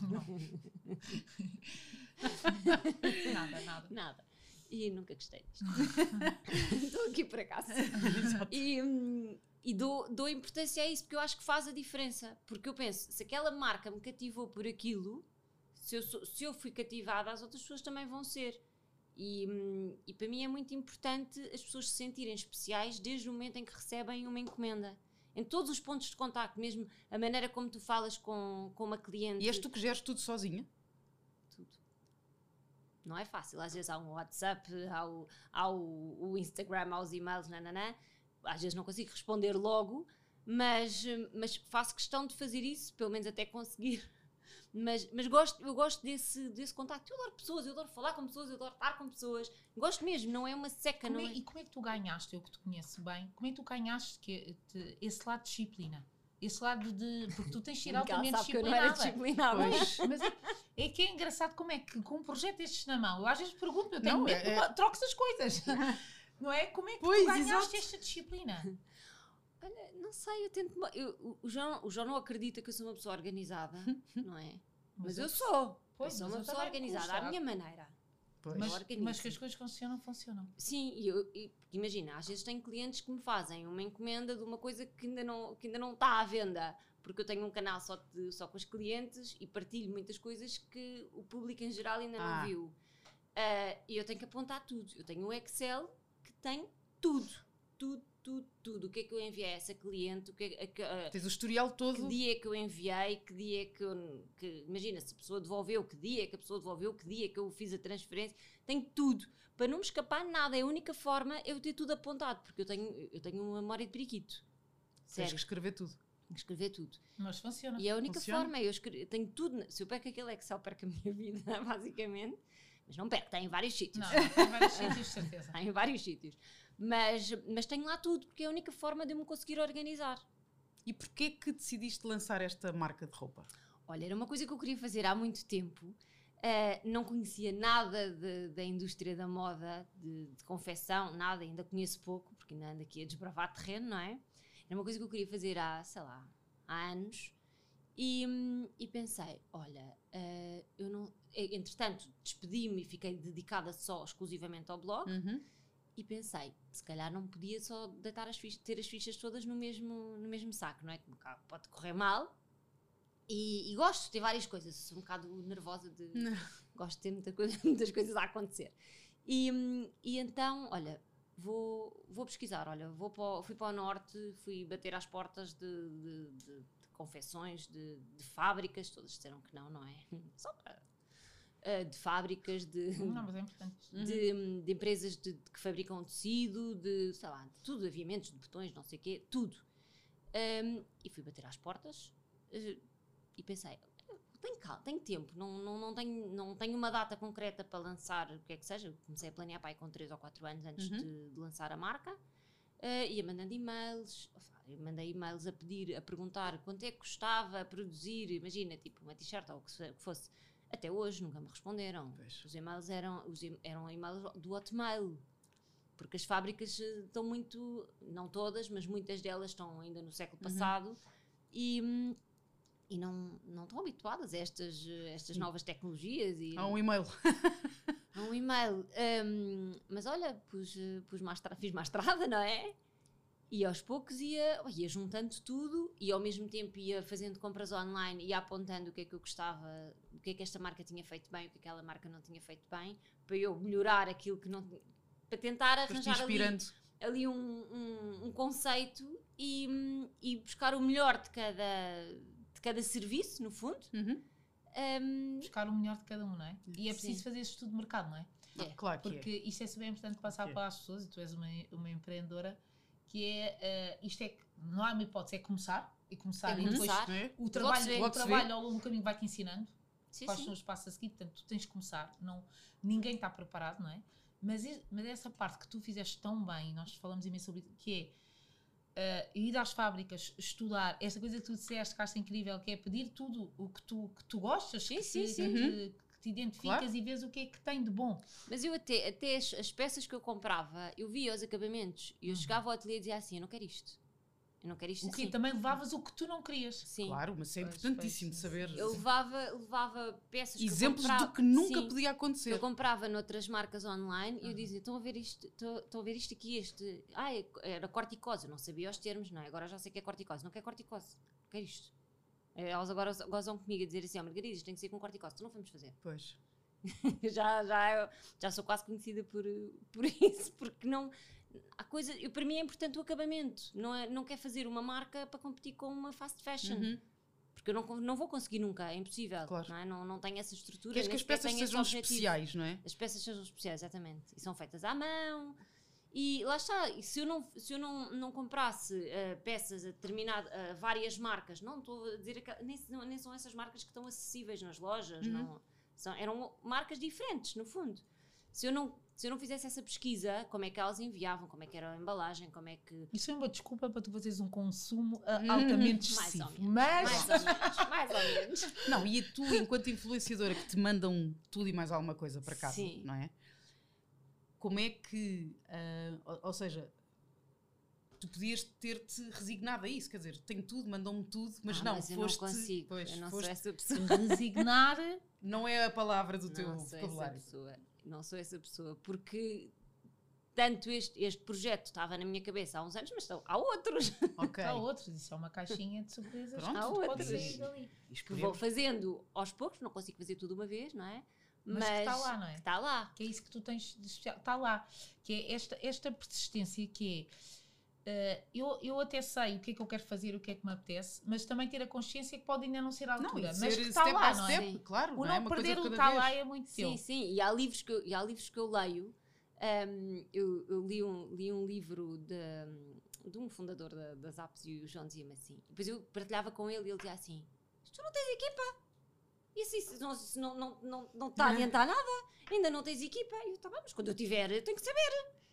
S3: Nada, nada.
S2: nada. E nunca gostei disto. Estou aqui por acaso. E, hum, e dou, dou importância a isso, porque eu acho que faz a diferença. Porque eu penso, se aquela marca me cativou por aquilo, se eu, sou- se eu fui cativada, as outras pessoas também vão ser. E, hum, e para mim é muito importante as pessoas se sentirem especiais desde o momento em que recebem uma encomenda. Em todos os pontos de contacto, mesmo a maneira como tu falas com, com uma cliente.
S1: E és tu que geres tudo sozinha?
S2: Tudo. Não é fácil. Às vezes há um WhatsApp, há o, há o, o Instagram, há os e-mails, nananã. Às vezes não consigo responder logo, mas, mas faço questão de fazer isso, pelo menos até conseguir. Mas, mas gosto, eu gosto desse, desse contacto. Eu adoro pessoas, eu adoro falar com pessoas, eu adoro estar com pessoas. Gosto mesmo, não é uma seca.
S3: Como
S2: Não
S3: é-
S2: é?
S3: E como é que tu ganhaste, eu que te conheço bem, como é que tu ganhaste que, te- esse lado de disciplina? Esse lado de... Porque tu tens de ser
S2: Porque ela
S3: altamente
S2: sabe que eu não era
S3: disciplinada.
S2: disciplinada.
S3: Pois, mas é, é que é engraçado como é que com um projeto destes na mão, eu às vezes pergunto, eu tenho
S1: Não,
S3: medo,
S1: é-
S3: é, troques as coisas. Não é? Como é que
S1: Pois,
S3: tu ganhaste
S1: exato.
S3: esta disciplina?
S2: Olha, não sei, eu tento. eu- o, o, João, o João não acredita que eu sou uma pessoa organizada, não é? Mas, mas eu sou.
S3: Pois,
S2: eu sou
S3: mas
S2: uma
S3: eu
S2: pessoa organizada, à minha maneira.
S1: Pois.
S3: Mas,
S2: organizo.
S3: mas que as coisas funcionam, funcionam.
S2: Sim, e eu, e, imagina, às vezes tenho clientes que me fazem uma encomenda de uma coisa que ainda não, que ainda não está à venda, porque eu tenho um canal só, de, só com os clientes e partilho muitas coisas que o público em geral ainda
S1: Ah.
S2: não viu. Uh, e eu tenho que apontar tudo. Eu tenho um Excel que tem tudo, tudo, tudo, tudo. O que é que eu enviei a essa cliente, o que é que, uh,
S1: Tens o historial todo.
S2: que dia é que eu enviei, que dia é que eu... Que, imagina, se a pessoa devolveu, que dia é que a pessoa devolveu, que dia é que eu fiz a transferência. Tenho tudo. Para não me escapar nada. É a única forma é eu ter tudo apontado. Porque eu tenho, eu tenho uma memória de periquito.
S1: Tens
S2: Sério.
S1: que escrever tudo.
S2: Tenho que escrever tudo.
S3: Mas funciona.
S2: E a única
S1: Funciona?
S2: forma é eu escrever... Tenho tudo... Se eu perco aquele Excel, perco a minha vida, basicamente. Mas não perco. Está em vários sítios.
S3: Não, não, tem vários sítios, de certeza.
S2: Está em vários sítios. Mas, mas tenho lá tudo. Porque é a única forma de eu me conseguir organizar.
S1: E porquê que decidiste lançar esta marca de roupa?
S2: Olha, era uma coisa que eu queria fazer há muito tempo. Uh, não conhecia nada de, da indústria da moda, de, de confecção, nada, ainda conheço pouco, porque ainda ando aqui a desbravar terreno, não é? Era uma coisa que eu queria fazer há, sei lá, há anos. E, hum, e pensei, olha, uh, eu não... Entretanto, despedi-me e fiquei dedicada só, exclusivamente ao blog.
S1: Uhum.
S2: E pensei, se calhar não podia só deitar as fichas, ter as fichas todas no mesmo, no mesmo saco, não é? Que pode correr mal. E, e gosto de ter várias coisas, sou um bocado nervosa de...
S1: Não.
S2: Gosto de ter muita coisa, muitas coisas a acontecer. E, e então, olha, vou, vou pesquisar, olha, vou para o, fui para o norte, fui bater às portas de, de, de, de confecções, de, de fábricas, todas disseram que não, não é? Só para... Uh, de fábricas, de...
S3: Não, mas é importante.
S2: De, de empresas de, de que fabricam tecido, de, sei lá, de tudo, aviamentos, de botões, não sei o quê, tudo. Um, e fui bater às portas uh, e pensei, tenho calma, tenho tempo, não, não, não, tenho, não tenho uma data concreta para lançar o que é que seja. Comecei a planear para aí com três ou quatro anos antes
S1: Uhum.
S2: de, de lançar a marca. Uh, ia mandando e-mails, eu mandei e-mails a pedir, a perguntar quanto é que custava a produzir, imagina, tipo uma t-shirt ou o que fosse. Até hoje nunca me responderam.
S1: Pois.
S2: Os e-mails eram, os e- eram e-mails do Hotmail. Porque as fábricas eh, estão muito, não todas, mas muitas delas estão ainda no século passado e, hum, e não, não estão habituadas a estas, eh, estas novas tecnologias. E
S1: Há um e-mail.
S2: há um e-mail. Hum, mas olha, pus, eh, pus uma estra- fiz uma estrada, não é? E aos poucos ia, ia juntando tudo e ao mesmo tempo ia fazendo compras online, ia apontando o que é que eu gostava, o que é que esta marca tinha feito bem, o que é que aquela marca não tinha feito bem, para eu melhorar aquilo que não tinha, para tentar
S1: Depois te
S2: arranjar ali,
S1: inspirando.
S2: ali um, um, um conceito e, e buscar o melhor de cada, de cada serviço, no fundo.
S1: Uhum.
S2: Um,
S3: Buscar o melhor de cada um, não é? E é preciso
S2: Sim.
S3: fazer esse estudo de mercado, não é?
S2: É.
S1: Claro que
S3: Porque isto é super importante passar
S1: Ok.
S3: para as pessoas, e tu és uma, uma empreendedora, que é, eh, isto é, que não há uma hipótese, é começar, e começar,
S2: É
S3: e depois
S2: começar.
S1: é.
S3: o trabalho,
S2: se vê.
S3: o
S1: Logo se vê.
S3: trabalho ao longo do caminho vai-te ensinando
S2: sim,
S3: quais
S2: sim.
S3: são os passos a seguir, portanto tu tens de começar, não, ninguém está preparado, não é? Mas, e- mas essa parte que tu fizeste tão bem, nós falamos imenso sobre isso, que é eh, ir às fábricas, estudar, esta coisa que tu disseste que acho incrível, que é pedir tudo o que tu, que tu gostas,
S2: Sim,
S3: que,
S2: sim,
S3: te,
S2: sim.
S3: que te- que te identificas
S1: Claro.
S3: e vês o que é que tem de bom.
S2: Mas eu até, até as, as peças que eu comprava, eu via os acabamentos e eu chegava ao ateliê e dizia assim, eu não quero isto. Eu não quero isto
S3: O quê?
S2: assim.
S3: Também levavas o que tu não querias.
S2: Sim.
S1: Claro, mas isso é
S3: Pois,
S1: importantíssimo
S3: pois,
S1: de saber.
S2: Eu levava, levava peças
S1: Exemplos
S2: que eu comprava,
S1: do que nunca
S2: sim,
S1: podia
S2: que
S1: acontecer.
S2: eu comprava noutras marcas online e eu
S3: Uhum.
S2: dizia, estão a ver isto, estão, estão a ver isto aqui, este... Ah, é- era corticose, eu não sabia os termos, não é? Agora já sei que é corticose. Não quero corticose, não quero isto. Elas agora gozam comigo a dizer assim, ó, Margarida, isto tem que ser com corticose, então não vamos fazer.
S1: Pois.
S2: já, já, já sou quase conhecida por, por isso, porque não... A coisa, eu, para mim é importante o acabamento, não, é, não quer fazer uma marca para competir com uma fast fashion,
S1: Uhum.
S2: porque eu não, con- não vou conseguir nunca, é impossível,
S1: Claro.
S2: não, é? não, não tenho essa estrutura.
S1: Queres que
S2: nem
S1: as
S2: sequer
S1: peças
S2: tenho esse
S1: sejam
S2: objetivo.
S1: especiais, não é?
S2: As peças sejam especiais, exatamente, e são feitas à mão. E lá está, e se eu não, se eu não, não comprasse uh, peças a determinado, a várias marcas, não estou a dizer, que, nem, não- nem são essas marcas que estão acessíveis nas lojas,
S1: Uhum.
S2: não, são, eram marcas diferentes, no fundo. Se eu, não, se eu não fizesse essa pesquisa, como é que elas enviavam, como é que era a embalagem, como é que...
S3: Isso é uma desculpa para tu fazeres um consumo ah,
S1: Uhum.
S3: altamente
S2: Mais ou
S3: excessivo.
S2: menos,
S3: Mas
S2: mais ou menos, mais ou menos.
S1: Não, e tu, enquanto influenciadora, que te mandam tudo e mais alguma coisa para casa,
S2: Sim.
S1: não é? Como é que, ah, ou, ou seja, tu podias ter-te resignado a isso, quer dizer, tenho tudo, mandam-me tudo, mas
S2: Ah,
S1: não,
S2: mas eu
S1: foste...
S2: não consigo,
S1: pois,
S2: eu não
S1: foste-
S2: sou essa pessoa.
S3: Resignar.
S1: não é a palavra do teu
S2: Não sou essa
S1: vocabulário.
S2: pessoa. Não sou essa pessoa, porque tanto este, este projeto estava na minha cabeça há uns anos, mas estão, há outros.
S1: Ok.
S3: Há outros, isso é uma caixinha de surpresas.
S1: Pronto,
S3: que
S2: há
S3: tudo pode
S2: outros.
S3: sair dali.
S1: E
S2: Que vou
S1: esperemos.
S2: fazendo aos poucos, não consigo fazer tudo uma vez, não é?
S3: Mas que está lá, não é?
S2: que está lá.
S3: Que é isso que tu tens de especial. Está lá. Que é esta, esta persistência que é. eh, eu, eu até sei o que é que eu quero fazer, o que é que me apetece, mas também ter a consciência que pode ainda não ser a
S1: Não,
S3: altura.
S1: e
S3: mas
S1: ser
S3: que está
S1: step
S3: lá,
S1: by
S3: não é?
S1: step,
S2: Sim.
S1: claro,
S3: O
S1: não,
S3: não,
S1: é uma coisa
S3: perder
S1: de
S3: o
S1: cada
S3: está
S1: vez.
S3: lá é muito teu.
S2: Sim, sim. E há livros que eu, e há livros que eu leio. Ahm, eu eu li, um, li um livro de, de um fundador da, das apps e o João dizia-me assim. Depois eu partilhava com ele e ele dizia assim: tu não tens equipa? Isso, isso não, isso não, não, não, não está a adiantar nada. Ainda não tens equipa. E eu, tá bem, mas quando eu tiver, eu tenho que saber.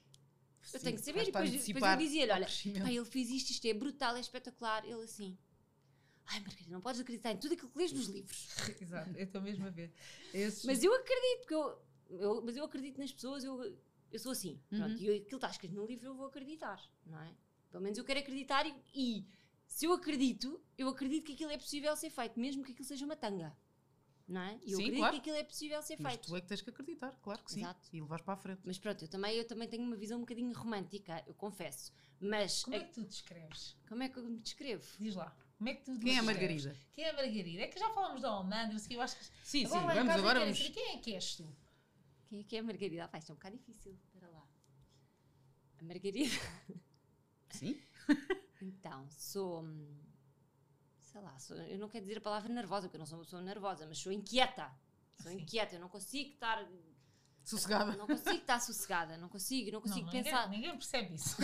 S2: Eu
S1: Sim,
S2: tenho que saber.
S1: vais
S2: E
S1: para
S2: depois, depois
S1: antecipar
S2: eu dizia-lhe:
S1: o
S2: olha,
S1: crescimento.
S2: pá, ele fez isto, isto é brutal, é espetacular. Ele assim: ai, Margarida, não podes acreditar em tudo aquilo que lês nos livros.
S3: Exato, eu estou mesmo a ver. Esses-
S2: Mas eu acredito, porque eu, eu- mas eu acredito nas pessoas, eu, eu sou assim.
S1: Uhum.
S2: Pronto, e eu- aquilo que está escrito no livro eu vou acreditar, não é? Pelo menos eu quero acreditar e, e se eu acredito, eu acredito que aquilo é possível ser feito, mesmo que aquilo seja uma tanga. Não é? E eu
S1: Sim,
S2: acredito
S1: claro.
S2: que aquilo é possível ser
S1: Mas
S2: feito.
S1: tu é que tens que acreditar, claro que sim.
S2: Exato.
S1: E levares para a frente.
S2: Mas pronto, eu também, eu também tenho uma visão um bocadinho romântica, eu confesso. Mas
S3: Como é
S2: a-
S3: que tu descreves?
S2: como é que eu me descrevo?
S3: Diz lá. Como é que tu
S1: Quem é a
S3: descreves?
S1: Margarida?
S3: Quem é a Margarida? É que já falamos da Holanda, não sei o que, eu acho que.
S1: Sim, sim,
S3: lá em
S1: vamos
S3: casa
S1: agora.
S3: quero
S1: Vamos...
S3: saber Quem é que és tu?
S2: Quem é que é a Margarida? Ah, pá, isto é um bocado difícil. Espera lá. A Margarida.
S1: Sim?
S2: Então, sou. hum, Sei lá, sou- eu não quero dizer a palavra nervosa, porque eu não sou uma pessoa nervosa, mas sou inquieta. Sou
S3: Sim.
S2: inquieta, eu não consigo estar.
S1: Sossegada.
S2: Não consigo estar sossegada, não consigo, não consigo
S3: não,
S2: pensar.
S3: Ninguém, ninguém percebe isso.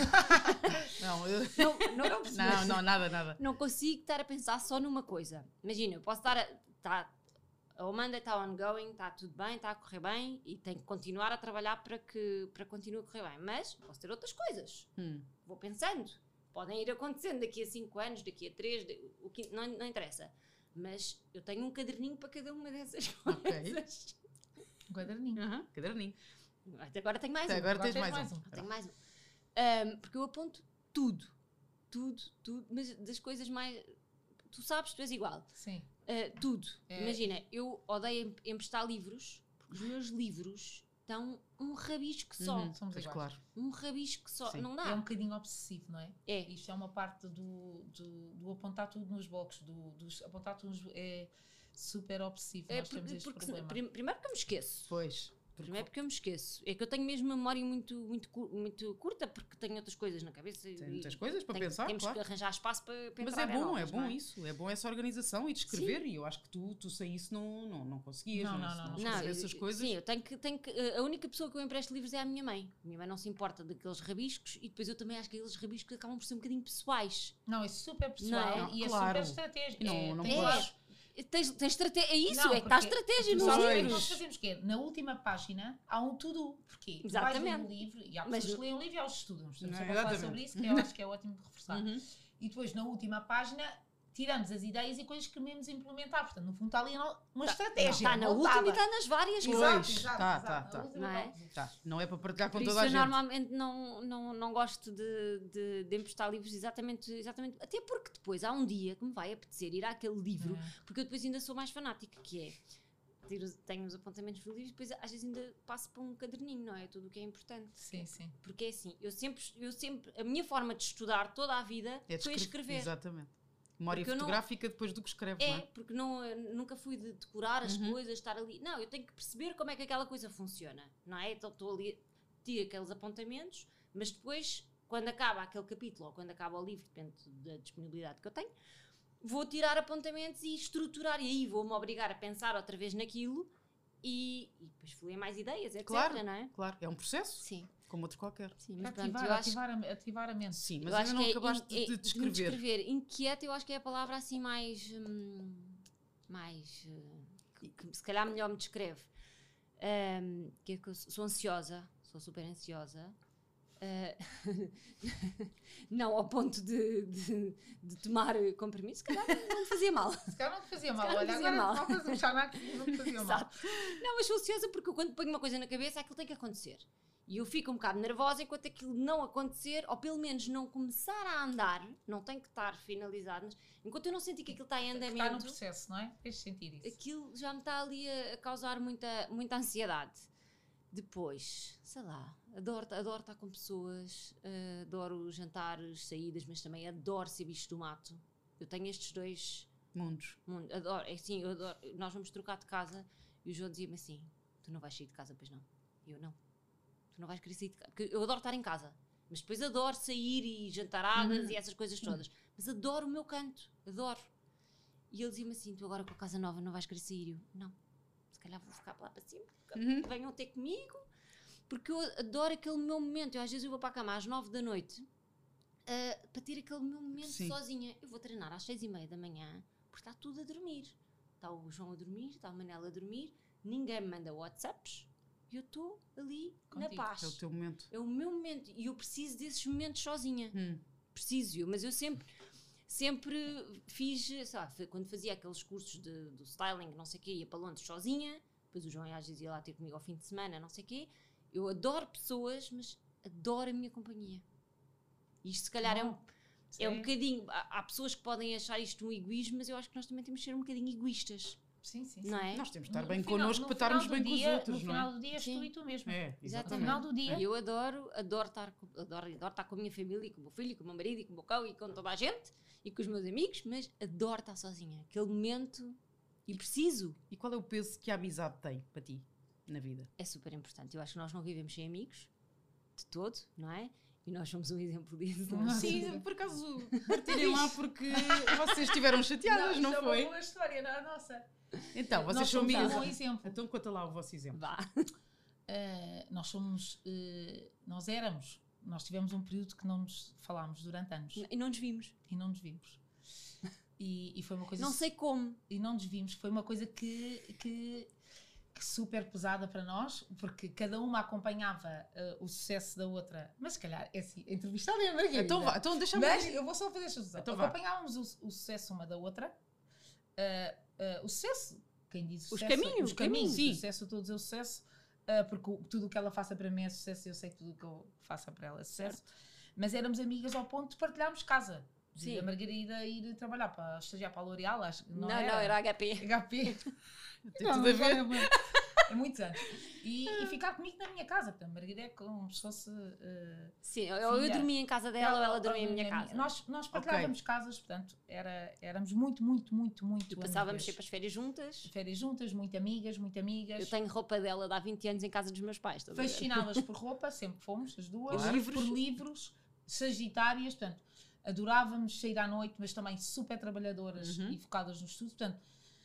S1: Não, eu...
S2: Não, não, não, percebo.
S1: não, não, nada, nada.
S2: Não consigo estar a pensar só numa coisa. Imagina, eu posso estar a. Tá, a Amanda está ongoing, está tudo bem, está a correr bem e tenho que continuar a trabalhar para que para que continue a correr bem. Mas posso ter outras coisas.
S1: Hum.
S2: Vou pensando. Podem ir acontecendo daqui a cinco anos, daqui a três, o que não, não interessa. Mas eu tenho um caderninho para cada uma dessas
S1: Ok.
S2: coisas.
S3: Um caderninho.
S1: Uhum. Caderninho.
S2: Até agora tenho mais
S1: Até
S2: um.
S1: agora
S3: Agora
S1: tens
S3: tens
S1: mais
S3: mais
S1: um.
S3: um.
S2: Tenho mais um. Ahm, porque eu aponto tudo. Tudo, tudo. Mas das coisas mais. Tu sabes, tu és igual.
S3: Sim.
S2: Uh, tudo.
S3: É.
S2: Imagina, eu odeio em- emprestar livros, porque os meus livros estão um rabisco só.
S1: Uhum.
S3: Somos
S1: Pois
S3: iguais.
S1: claro.
S2: Um rabisco só.
S1: Sim.
S2: Não
S3: É
S2: dá.
S3: um bocadinho obsessivo, não é?
S2: É.
S3: Isto é uma parte do, do, do apontar tudo nos blocos, do, dos, apontar tudo nos, é super obsessivo.
S2: É
S3: Nós temos
S2: porque,
S3: este
S2: porque,
S3: problema.
S2: prim- primeiro porque eu me esqueço.
S1: Pois.
S2: Primeiro porque eu me esqueço. É que eu tenho mesmo uma memória muito, muito, cu- muito curta, porque tenho outras coisas na cabeça.
S1: Tem
S2: e
S1: muitas coisas para
S2: tenho-
S1: pensar,
S2: temos
S1: claro.
S2: que arranjar espaço para, para
S1: Mas
S2: entrar
S1: é
S2: em
S1: bom,
S2: novas,
S1: é bom
S2: não é?
S1: isso. É bom essa organização e descrever. E eu acho que tu, tu sem isso não, não, não conseguias.
S3: Não,
S1: Não,
S3: não,
S1: Se
S3: não,
S1: não
S3: não.
S1: escrever
S2: eu-
S1: essas coisas.
S2: Sim, eu tenho que, tenho que. A única pessoa que eu empresto livros é a minha mãe. A minha mãe não se importa daqueles rabiscos e depois eu também acho que aqueles rabiscos acabam por ser um bocadinho pessoais.
S3: Não, é super pessoal
S2: Não é?
S3: e é
S1: Claro.
S3: super estratégico.
S1: Não,
S3: é,
S1: não
S3: tem
S1: podes.
S3: vários-
S2: Tens, tens estratégia. É isso,
S3: Não,
S2: é que está a
S3: porque
S2: estratégia
S3: tu
S2: nos
S3: sabes o que é que
S2: livros.
S3: nós fazemos que é, na última página há um to-do. Porquê? Tu
S2: Exatamente.
S3: vais ler um livro e há
S2: Mas
S3: pessoas
S2: no-
S3: que leem um livro e há os que estudam. Estamos
S1: Não,
S3: sempre a falar
S1: exatamente.
S3: sobre isso, que eu acho que é ótimo de reforçar.
S1: Uhum.
S3: E depois, na última página, tiramos as ideias e coisas que queremos implementar. Portanto, no fundo está ali uma estratégia.
S2: Está na
S3: montada.
S2: última e está nas várias
S1: Pois,
S2: coisas.
S3: Exato, exato,
S1: tá,
S3: exato.
S1: tá,
S3: Na
S1: tá.
S3: última
S2: Não é?
S3: página.
S1: Tá. Não é para partilhar com
S2: Por
S1: toda
S2: isso
S1: a
S2: eu
S1: gente.
S2: normalmente não, não, não gosto de, de, de emprestar livros exatamente, exatamente. Até porque depois há um dia que me vai apetecer ir àquele livro,
S3: É.
S2: porque eu depois ainda sou mais fanática, que é. tiro- Tenho os apontamentos no livro e depois às vezes ainda passo para um caderninho, não é? Tudo o que é importante.
S3: Sim, sim.
S2: Porque é assim, eu sempre, eu sempre, a minha forma de estudar toda a vida
S1: É
S2: foi a
S1: descre-
S2: escrever.
S1: Exatamente. Memória
S2: Porque eu não-
S1: fotográfica depois do que escreve, não
S2: É,
S1: é?
S2: porque não, eu nunca fui de decorar as
S1: Uhum.
S2: coisas, estar ali. Não, eu tenho que perceber como é que aquela coisa funciona, não é? Então estou ali, tiro aqueles apontamentos, mas depois, quando acaba aquele capítulo ou quando acaba o livro, depende da disponibilidade que eu tenho, vou tirar apontamentos e estruturar, e aí vou-me obrigar a pensar outra vez naquilo e, e depois fluem mais ideias, etcétera,
S1: Claro.
S2: não é?
S1: Claro, é um processo,
S2: Sim,
S1: como outro qualquer.
S2: sim, mas pronto,
S3: Ativar,
S2: eu acho
S3: ativar, a, ativar a mente.
S1: Sim,
S2: Eu
S1: mas
S2: acho
S1: ainda não
S2: que é
S1: acabaste
S2: in-
S1: de
S2: é-
S1: descrever.
S2: descrever. Inquieta, eu acho que é a palavra assim mais. hum, mais. eh, que, que se calhar melhor me descreve. Hum, que é que eu sou sou ansiosa, sou super ansiosa. Eh, não ao ponto de, de, de tomar compromisso, se calhar não me fazia mal.
S3: Se calhar não te fazia mal.
S2: calhar não
S3: Olha,
S2: fazia
S3: agora
S2: mal.
S3: faltas um chanaque que não te fazia mal.
S2: Exato. Não, mas sou ansiosa porque eu, quando ponho uma coisa na cabeça, aquilo tem que acontecer. E eu fico um bocado nervosa enquanto aquilo não acontecer, ou pelo menos não começar a andar, não tem que estar finalizado, mas enquanto eu não sentir que aquilo está em andamento...
S3: Está no processo, não é? Tens de sentir isso.
S2: Aquilo já me está ali a, a causar muita, muita ansiedade. Depois, sei lá, adoro, adoro estar com pessoas, uh, adoro jantares, saídas, mas também adoro ser bicho do mato. Eu tenho estes dois
S1: mundos.
S2: mundos. Adoro, é assim, eu adoro, nós vamos trocar de casa e o João dizia-me assim, tu não vais sair de casa, pois não? E eu, não. Tu não vais querer sair de casa. Porque eu adoro estar em casa, mas depois adoro sair e jantaradas uhum. e essas coisas todas. Uhum. Mas adoro o meu canto, adoro. E ele dizia-me assim, tu agora com a casa nova não vais querer sair? Eu, não. Se calhar vou ficar lá para cima, uhum. venham ter comigo, porque eu adoro aquele meu momento. Eu às vezes eu vou para a cama às nove da noite uh, para ter aquele meu momento Sim. sozinha. Eu vou treinar às seis e meia da manhã, porque está tudo a dormir. Está o João a dormir, está a Manela a dormir, ninguém me manda WhatsApps. E eu estou ali Contigo. na paz.
S1: É o teu momento.
S2: É o meu momento. E eu preciso desses momentos sozinha.
S1: Hum.
S2: Preciso. Mas eu sempre, sempre fiz, sabe, quando fazia aqueles cursos de, do styling, não sei o quê, ia para Londres sozinha. Depois o João às vezes ia lá ter comigo ao fim de semana, não sei o quê. Eu adoro pessoas, mas adoro a minha companhia. Isto se calhar é um, é um bocadinho... Há, há pessoas que podem achar isto um egoísmo, mas eu acho que nós também temos de ser um bocadinho egoístas.
S3: Sim, sim, sim.
S2: Não é?
S1: Nós temos de estar
S3: no,
S1: bem
S3: no final,
S1: connosco para estarmos bem
S3: dia,
S1: com os outros,
S3: no
S1: não é?
S3: No final do dia és tu e tu mesmo.
S1: É,
S3: exatamente. No final do dia.
S2: E eu adoro, adoro estar, adoro, adoro estar com a minha família, com o meu filho, com o meu marido, e com o meu cão, e com toda a gente, e com os meus amigos, mas adoro estar sozinha. Aquele momento, e preciso.
S1: E qual é o peso que a amizade tem para ti, na vida?
S2: É super importante. Eu acho que nós não vivemos sem amigos, de todo, não é? E nós somos um exemplo disso.
S1: Sim, por acaso partilhem lá porque vocês estiveram chateadas, não, não foi?
S3: É uma boa história, não é a nossa.
S1: Então, vocês
S3: nós
S1: são amigas.
S3: Um bom exemplo.
S1: Então conta lá o vosso exemplo.
S2: Vá.
S3: Uh, nós somos, uh, nós éramos, nós tivemos um período que não nos falámos durante anos.
S2: E não nos vimos.
S3: E não nos vimos. E, e foi uma coisa...
S2: Não sei como.
S3: E não nos vimos. Foi uma coisa que... que que super pesada para nós, porque cada uma acompanhava uh, o sucesso da outra, mas se calhar é assim, entrevistada é a Margarida.
S1: Então vá, então deixa-me...
S3: Mas eu vou só fazer esta sugestão.
S1: Então
S3: acompanhávamos o, o sucesso uma da outra, uh, uh, o sucesso, quem diz
S2: os
S3: sucesso...
S2: Caminhos,
S3: os caminhos.
S2: Sim.
S3: O sucesso, eu estou a dizer o sucesso, uh, porque o, tudo o que ela faça para mim é sucesso, eu sei que tudo o que eu faça para ela é sucesso. Certo. Mas éramos amigas ao ponto de partilharmos casa.
S2: Sim.
S3: A Margarida ir trabalhar para estagiar para a L'Oréal, acho que não,
S2: não
S3: era.
S2: Não, era H P.
S3: H P.
S1: Tem não, tudo a ver.
S3: É muitos anos. E, e ficar comigo na minha casa. Portanto, a Margarida é como se fosse. Uh,
S2: Sim, eu, eu dormia em casa dela ou ela dormia em minha casa.
S3: Minha, nós nós partilhávamos okay. casas, portanto, era, éramos muito, muito, muito, muito.
S2: E passávamos sempre as férias juntas.
S3: Férias juntas, muito amigas, muito amigas.
S2: Eu tenho roupa dela de há vinte anos em casa dos meus pais.
S3: Fascinadas por roupa, sempre fomos, as duas.
S2: Claro. Livros.
S3: Por livros, sagitárias, portanto, adorávamos sair à noite, mas também super trabalhadoras uhum. e focadas no estudo, portanto.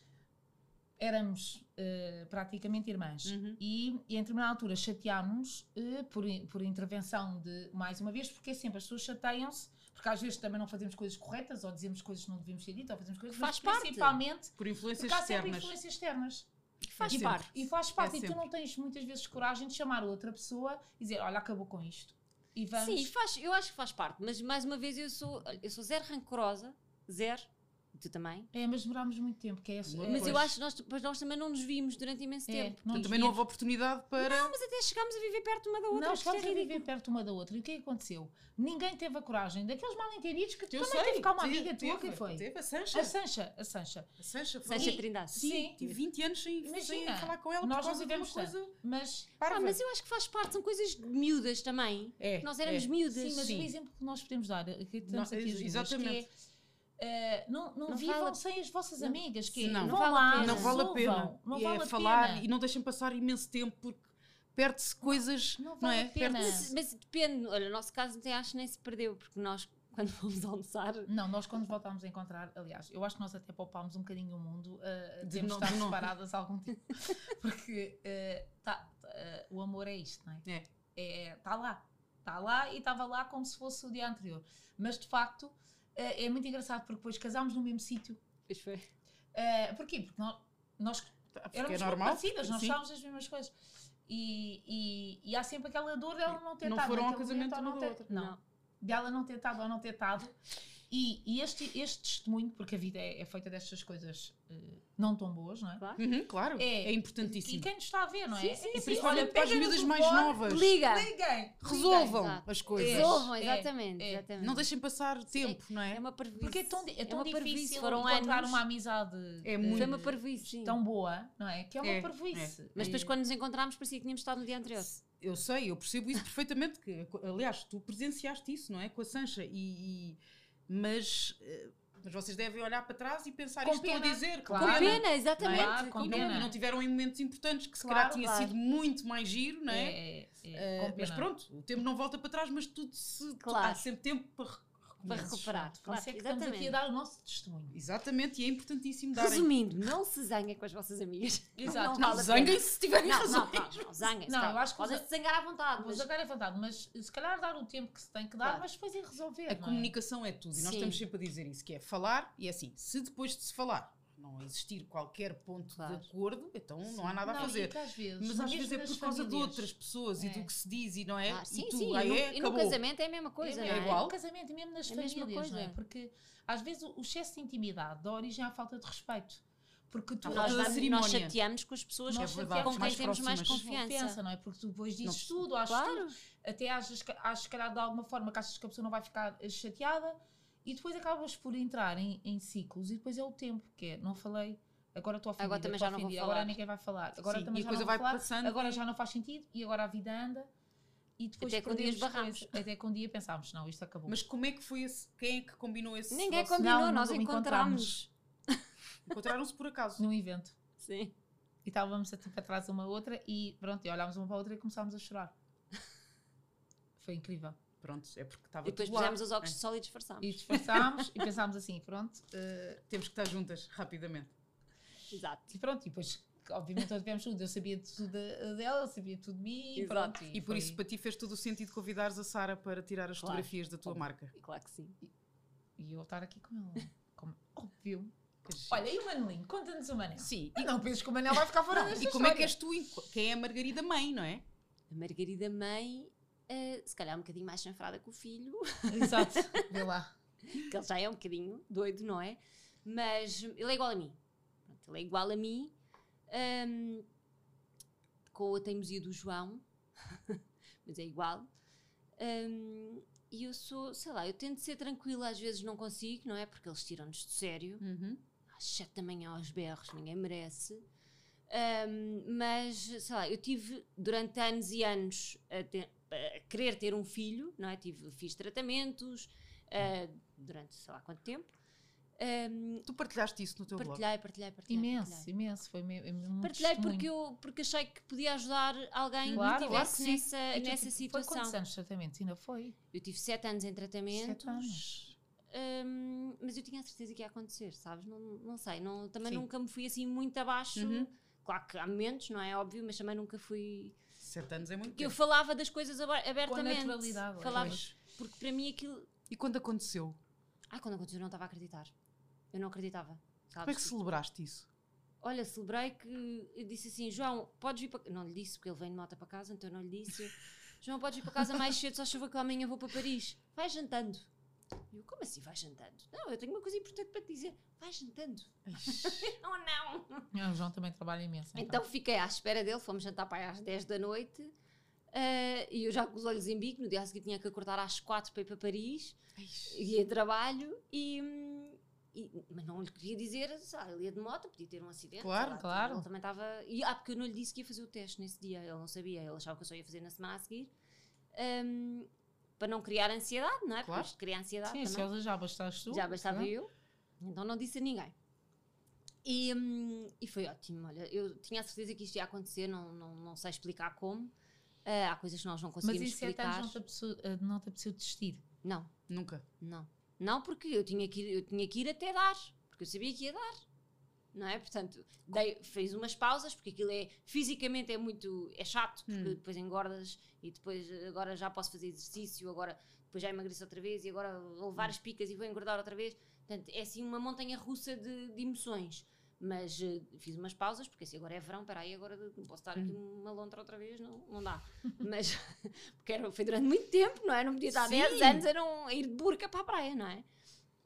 S3: Éramos uh, praticamente irmãs
S1: uhum.
S3: e, e em determinada altura chateámos-nos uh, por, por intervenção de, mais uma vez, porque sempre as pessoas chateiam-se, porque às vezes também não fazemos coisas corretas, ou dizemos coisas que não devíamos ter dito, ou fazemos coisas,
S2: faz
S3: mas
S2: parte.
S3: Principalmente
S1: por influências
S3: há
S1: externas.
S3: sempre influências externas.
S2: Faz
S3: e,
S2: parte.
S3: E faz parte,
S1: é
S3: e tu não tens muitas vezes coragem de chamar outra pessoa e dizer, olha, acabou com isto. E vamos...
S2: Sim, faz, eu acho que faz parte, mas mais uma vez eu sou, eu sou zero rancorosa, zero. Tu também?
S3: É, mas demorámos muito tempo. Que é,
S2: mas
S3: é,
S2: eu acho que nós, depois nós também não nos vimos durante imenso
S3: é,
S2: tempo.
S1: Não, também não houve oportunidade para...
S2: Não, mas até chegámos a viver perto uma da outra.
S3: Não, chegámos a viver perto uma da outra. E o que é que aconteceu? Ninguém teve a coragem daqueles mal-entendidos que
S1: eu
S3: também
S1: sei,
S3: teve cá uma
S1: teve,
S3: amiga tua.
S1: teve,
S3: Quem foi?
S1: Teve a Sancha.
S3: A Sancha. A Sancha.
S1: A Sancha foi.
S2: Sancha Trindade.
S1: Sim, sim, tive vinte anos sem, sem falar com ela
S3: nós
S1: por causa
S3: não vivemos
S1: de uma coisa...
S3: Mas,
S2: ah, mas eu acho que faz parte, são coisas miúdas também.
S1: É,
S2: nós éramos
S1: é.
S2: miúdas.
S3: Sim, mas
S2: sim.
S3: o exemplo que nós podemos dar, que estamos
S1: não,
S3: aqui as
S1: exatamente.
S3: duas, que é, Uh, não, não,
S2: não
S3: vivam
S2: vale...
S3: sem as vossas
S2: não.
S3: amigas, que
S1: não,
S3: não,
S1: não
S3: vale
S1: lá,
S3: a pena.
S1: Não vale a pena.
S3: Não
S1: é
S3: vale a
S1: falar
S3: pena.
S1: E não deixem passar imenso tempo porque perde-se coisas,
S3: não, não,
S1: não
S3: vale
S1: é?
S3: A pena.
S2: Mas, mas depende, olha, no nosso caso até acho que nem se perdeu, porque nós, quando fomos almoçar...
S3: Não, nós quando voltámos a encontrar, aliás, eu acho que nós até poupámos um bocadinho o mundo uh, de não estar separadas há algum tempo. Porque uh, tá, uh, o amor é isto, não é?
S1: É.
S3: Está lá. Está lá e estava lá como se fosse o dia anterior. Mas, de facto... Uh, é muito engraçado porque depois casámos no mesmo sítio.
S2: Pois foi.
S3: Uh, porquê? Porque nós, nós
S1: porque
S3: éramos
S1: é normal,
S3: parecidas, nós
S1: sim.
S3: estávamos as mesmas coisas. E, e, e há sempre aquela dor dela não ter
S1: não
S3: estado.
S1: Não foram ao casamento uma da outra.
S3: Não.
S2: não.
S3: Dela não ter estado ou não ter estado. E, e este, este testemunho, porque a vida é, é feita destas coisas uh, não tão boas, não é?
S2: Claro.
S1: Uhum, claro, é,
S3: É,
S1: importantíssimo.
S3: E quem nos está a ver, não é?
S2: Sim, sim,
S3: e
S2: sim,
S1: Principalmente
S3: olha,
S1: para as
S3: peguem no
S1: miúdas mais
S3: telefone,
S1: novas.
S2: Liga.
S3: Liguem.
S1: Resolvam
S2: Exato.
S1: as coisas.
S2: Resolvam,
S3: É,
S2: exatamente,
S3: é.
S2: exatamente.
S1: Não deixem passar tempo, não é?
S2: É uma parvoíce.
S3: Porque é tão, é tão
S2: uma parvoíce,
S3: difícil
S2: foram
S3: encontrar
S2: anos.
S3: uma amizade
S1: É
S3: eh,
S1: muito.
S2: Foi uma parvoíce, sim.
S3: tão boa, não é? Que é uma
S1: É,
S3: parvoíce.
S2: Mas depois
S3: É.
S2: quando nos encontramos parecia que tínhamos estado no dia anterior.
S1: Eu sei, eu percebo isso perfeitamente. Que, aliás, tu presenciaste isso, não é? Com a Sancha. E, e- mas, eh, mas vocês devem olhar para trás e pensar
S3: Com
S1: isto estou a
S3: pena,
S1: dizer.
S3: claro.
S2: Com
S3: Não é?
S2: pena, exatamente.
S3: Claro, com
S1: E
S3: pena.
S1: não, e não tiveram em momentos importantes que se
S3: Claro,
S1: calhar tinha
S2: claro.
S1: sido muito mais giro, não é?
S3: É, é,
S1: Eh,
S3: com
S1: mas
S3: pena.
S1: pronto, o tempo não volta para trás, mas tudo se.
S2: Claro.
S1: Há sempre tempo para re-
S2: Para
S1: recomeçar.
S2: recuperar.
S3: Por
S2: Claro,
S3: isso é que estamos
S2: exatamente.
S3: aqui a dar o nosso testemunho.
S1: Exatamente, e é importantíssimo darem.
S2: Resumindo, não se zanguem com as vossas amigas.
S3: Exato.
S2: Não,
S1: Não,
S2: vale a
S1: zanguem
S2: pena.
S1: se tiverem
S2: Não,
S1: razões.
S2: não, não, não, zanguem-se.
S3: Não,
S2: calma.
S3: eu acho que
S2: podem
S3: os-
S2: se zangar à vontade.
S3: Mas
S2: Mas...
S3: agora é verdade, mas se calhar dar o tempo que se tem que dar,
S2: Claro.
S3: mas depois ir resolver.
S1: A
S3: não é?
S1: comunicação é tudo, e nós
S2: Sim.
S1: estamos sempre a dizer isso, que é falar, e é assim, se depois de se falar não existir qualquer ponto
S2: Claro.
S1: de acordo, então
S2: Sim.
S1: não há nada a
S3: Não,
S1: fazer.
S3: e que às vezes,
S1: Mas às
S3: mesmo
S1: vezes é
S3: nas
S1: por causa de
S3: famílias,
S1: outras pessoas e
S3: É.
S1: do que se diz e não é?
S2: Ah, sim,
S1: e tu,
S2: sim.
S1: ah,
S2: E no,
S1: é,
S2: e no
S1: acabou.
S2: casamento é a mesma coisa,
S3: é,
S2: não é?
S1: igual.
S3: No casamento e mesmo nas
S2: É a mesma
S3: famílias, não é?
S2: coisa.
S3: Porque às vezes o o excesso de intimidade dá origem à falta de respeito. Porque tu
S1: À
S2: Nós,
S1: falta da
S2: vamos-
S1: cerimónia.
S2: nós chateamos com as pessoas
S3: Nós
S1: É verdade,
S2: com quem
S1: mais
S2: temos mais
S1: próximas.
S2: confiança.
S3: confiança, não é? Porque tu depois dizes
S1: Não-
S3: tudo, achas
S2: Claro.
S3: tudo, até achas, que- achas se calhar de alguma forma que achas que a pessoa não vai ficar eh, chateada e depois acabas por entrar em, em ciclos e depois é o tempo, que é, não falei, agora estou ofendida,
S2: Agora também
S3: estou
S2: já não vou
S3: ofendida,
S2: falar.
S3: agora ninguém vai falar, agora
S1: Sim,
S3: também
S1: e a
S3: já
S1: coisa
S3: não
S1: vai
S3: vou falar,
S1: passando
S3: agora
S1: e-
S3: já não faz sentido e agora a vida anda e depois
S2: Até que um dia
S3: perdemos
S2: esbarramos.
S3: coisas. Até que um dia pensámos, não, isto acabou.
S1: Mas como é que foi esse, quem é que combinou esse
S2: Ninguém
S1: vosso-
S2: combinou,
S3: Não,
S2: nós
S3: não
S2: encontramos.
S1: Encontraram-se por acaso.
S3: Num evento.
S2: Sim.
S3: E estávamos tipo atrás de uma outra e pronto, e olhámos uma para a outra e começámos a chorar. Foi incrível.
S1: Pronto, é porque estava
S2: E depois
S1: tudo lá.
S2: pusemos os óculos
S1: É.
S2: de sol e disfarçámos.
S3: E disfarçámos e pensámos assim, pronto, eh,
S1: Temos que estar juntas rapidamente.
S2: Exato.
S3: e pronto, e depois obviamente nós tivemos tudo, eu sabia tudo da- dela, eu sabia tudo de mim e
S2: Exato.
S3: pronto.
S1: E por
S3: foi-
S1: isso para ti fez todo o sentido convidares a Sara para tirar as
S2: Claro.
S1: fotografias da tua
S3: Óbvio.
S1: marca.
S2: Claro que sim.
S3: E eu estar aqui com ela, como óbvio.
S1: Que giro.
S3: Olha, e o Manelinho? Conta-nos o Manel.
S1: Sim.
S3: E não penses que o Manel vai ficar fora
S1: Não,
S3: desta
S1: e como é que
S3: história.
S1: és tu? em- Quem é a Margarida mãe, não é?
S2: A Margarida mãe, eh, se calhar um bocadinho mais chanfrada que o filho,
S3: Exato, vê lá.
S2: que ele já é um bocadinho doido, não é? Mas ele é igual a mim. Pronto, ele é igual a mim, ahm, com a teimosia do João, mas é igual. Ahm, e eu sou, sei lá, eu tento ser tranquila, às vezes não consigo, não é? Porque eles tiram-nos de sério. Às sete da manhã aos berros, ninguém merece. Ahm, mas, sei lá, eu tive durante anos e anos a, ter- a querer ter um filho, não é? Tive, fiz tratamentos ah, durante sei lá quanto tempo. Ahm,
S1: Tu partilhaste isso no teu blog.
S2: partilhei, partilhei, partilhei.
S3: Imenso,
S2: partilhei.
S3: imenso. Foi me- um
S2: Partilhei
S3: testemunho.
S2: porque, eu, porque achei que podia ajudar alguém
S3: Claro,
S2: que
S3: claro
S2: estivesse
S3: que sim.
S2: nessa,
S3: E tu,
S2: nessa
S3: Foi
S2: situação.
S3: quantos anos de tratamento? Ainda foi?
S2: Eu tive sete anos em tratamentos.
S3: Sete anos.
S2: Hum, mas eu tinha a certeza que ia acontecer, sabes? Não, não sei, não, também
S1: Sim.
S2: nunca me fui assim muito abaixo.
S1: Uhum.
S2: Claro que há momentos, não é óbvio, mas também nunca fui.
S1: Sete anos é muito
S2: Porque eu
S1: tempo.
S2: falava das coisas aba- abertamente.
S3: naturalidade,
S2: Falava,
S1: Pois.
S2: porque para mim aquilo.
S1: E quando aconteceu?
S2: Ah, quando aconteceu, eu não estava a acreditar. Eu não acreditava.
S1: Como é
S2: Sabes?
S1: que celebraste isso?
S2: Olha, celebrei que eu disse assim: João, podes vir para. Não lhe disse, porque ele vem de moto para casa, então eu não lhe disse. João, podes vir para casa mais cedo, só chuva que amanhã vou para Paris. Vai jantando. Eu, como assim vai jantando? Não, eu tenho uma coisa importante para te dizer. Vai jantando. Não, não.
S3: Não, o João também trabalha imenso.
S2: Então fiquei à espera dele, fomos jantar para aí às dez da noite eh, e eu já com os olhos em bico, no dia a seguir tinha que acordar às quatro para ir para Paris, ia a trabalho e, hum, e- mas não lhe queria dizer, sabe, ele ia de moto, podia ter um acidente.
S1: Claro,
S2: sei lá,
S3: claro.
S2: Ele também estava. E, ah, porque eu não lhe disse que ia fazer o teste nesse dia, ele não sabia, ele achava que eu só ia fazer na semana a seguir. hum, para não criar ansiedade, não é?
S1: Claro.
S2: Porque isto cria ansiedade
S3: Sim,
S2: também.
S3: Celso, já bastaste tu.
S2: Já bastava
S3: não?
S2: eu, então não disse a ninguém. E, hum, e foi ótimo, olha, eu tinha a certeza que isto ia acontecer, não, não, não sei explicar como. Ah, há coisas que nós não
S3: Mas
S2: conseguimos
S3: em sete
S2: explicar.
S3: anos não te apeteceu, eh, não te apeteceu desistir.
S2: Não,
S1: Nunca.
S2: não. Não, porque eu tinha, que ir, eu tinha que ir até dar, porque eu sabia que ia dar. Não é? Portanto, dei, fiz umas pausas, porque aquilo é, fisicamente é muito, é chato, porque
S1: Hum.
S2: depois engordas e depois agora já posso fazer exercício, agora depois já emagreço outra vez e agora vou levar as picas e vou engordar outra vez. Portanto, é assim uma montanha russa de, de emoções. Mas eh, fiz umas pausas, porque assim agora é verão, peraí, agora não posso estar aqui uma lontra outra vez, não, não dá. Mas, porque era, foi durante muito tempo, não é? Não podia estar há
S1: Sim.
S2: dez anos a, não, a ir de burca para a praia, não é?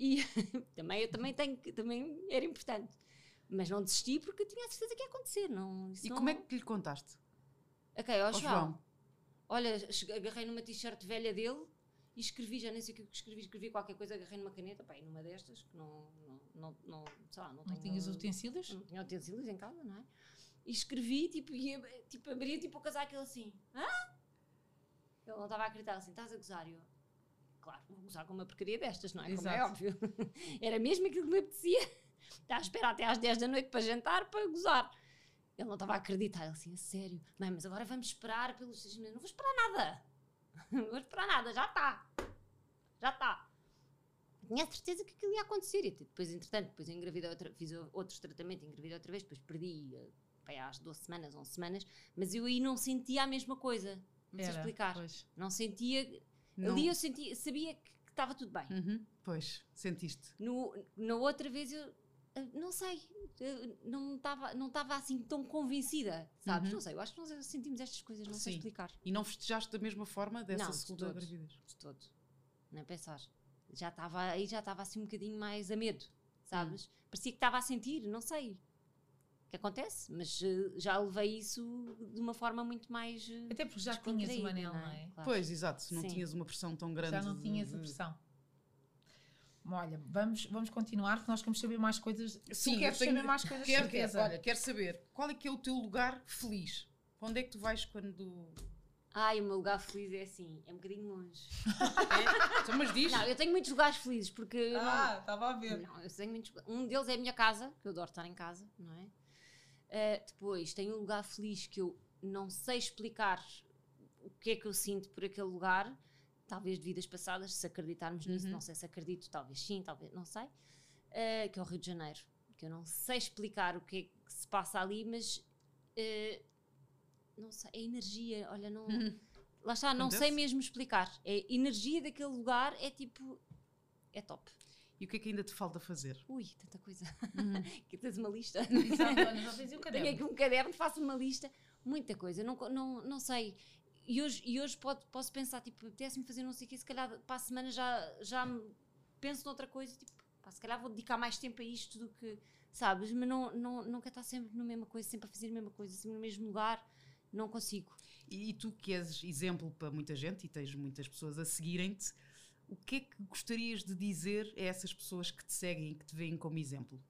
S2: E também, eu também tenho que, também era importante. Mas não desisti porque eu tinha a certeza que ia acontecer. Não,
S1: E
S2: não...
S1: como é que lhe contaste?
S2: Ok, ó,
S1: Ao
S2: João,
S1: João.
S2: olha, che- agarrei numa t-shirt velha dele e escrevi, já nem sei o que escrevi, escrevi qualquer coisa, agarrei numa caneta, pá, e numa destas, que não, não, não, não, sei lá, não
S3: Não
S2: tenho...
S3: tinhas utensílios?
S2: Não tinha utensílios em casa, não é? E escrevi, tipo, e ab- tipo, abria tipo o casaco ele assim, hã? Ele não estava a acreditar assim, estás a gozar? E eu, claro, vou gozar com uma porcaria destas, não é? Como é
S3: Exato.
S2: óbvio. Era mesmo aquilo que me apetecia. Estava a esperar até às dez da noite para jantar, para gozar. Ele não estava a acreditar, ele assim, a sério. Mãe, mas agora vamos esperar pelos seis meses. Não vou esperar nada. Não vou esperar nada, já está. Já está. Tinha a certeza que aquilo ia acontecer. E depois, entretanto, depois eu engravidei outra, fiz outros tratamentos, engravidei outra vez, depois perdi eh, pá, às doze semanas, onze semanas, mas eu aí não sentia a mesma coisa. Não sei
S3: Era,
S2: explicar.
S3: pois.
S2: Não sentia.
S1: Não.
S2: Ali eu sentia, sabia que que estava tudo bem.
S1: Uhum. Pois, sentiste.
S2: No, na outra vez eu eh, não sei, eu não estava não estava assim tão convencida, sabes?
S1: Uhum.
S2: Não sei, eu acho que nós sentimos estas coisas, não sei
S1: Sim.
S2: explicar.
S1: E não festejaste da mesma forma dessa
S2: Não, de
S1: segunda
S2: todo.
S1: gravidez?
S2: De todo. Nem pensar. Já estava aí, já estava assim um bocadinho mais a medo, sabes?
S1: Hum.
S2: Parecia que estava a sentir, não sei o que acontece, mas eh, já levei isso de uma forma muito mais. eh,
S3: Até porque já tinhas
S2: descontraída,
S3: o anel, não é?
S2: Claro.
S1: Pois, exato, se não
S2: Sim.
S1: tinhas uma pressão tão grande.
S3: Já não tinhas
S1: de-
S3: a pressão. Olha, vamos, vamos continuar, porque nós queremos saber mais coisas.
S1: Sim,
S3: tu queres
S1: eu tenho-
S3: saber mais coisas,
S1: Quero,
S3: certeza.
S1: quero, olha, quero saber qual é que é o teu lugar feliz? Para onde é que tu vais quando.
S2: Ai, o meu lugar feliz é assim, é um bocadinho longe.
S1: É? Então, mas diz.
S2: Não, eu tenho muitos lugares felizes, porque eu não-
S3: Ah, estava a ver.
S2: Não, eu tenho muitos. Um deles é a minha casa, que eu adoro estar em casa, não é? Uh, depois tenho um lugar feliz que eu não sei explicar o que é que eu sinto por aquele lugar, talvez de vidas passadas, se acreditarmos nisso,
S1: Uhum.
S2: não sei se acredito, talvez sim, talvez não sei, uh, que é o Rio de Janeiro, que eu não sei explicar o que é que se passa ali, mas uh, não sei, é energia, olha, não.
S1: Uhum.
S2: Lá está, não
S1: Acontece?
S2: sei mesmo explicar. É, a energia daquele lugar é tipo. É top.
S1: E o que é que ainda te falta fazer?
S2: Ui, tanta coisa.
S1: Uhum.
S2: Que tens uma lista.
S3: Exato, olha, já tens o
S2: Tenho
S3: caderno.
S2: aqui um caderno, faço uma lista. Muita coisa. Não, não, não sei. E hoje, e hoje pode, posso pensar, tipo, apetece-me fazer não sei o quê, se calhar para a semana já, já me penso noutra coisa. Tipo, pá, se calhar vou dedicar mais tempo a isto do que. Sabes? Mas não, não, não quero estar sempre na mesma coisa, sempre a fazer a mesma coisa, sempre no mesmo lugar. Não consigo.
S1: E, e tu que és exemplo para muita gente e tens muitas pessoas a seguirem-te, o que é que gostarias de dizer a essas pessoas que te seguem e que te veem como exemplo?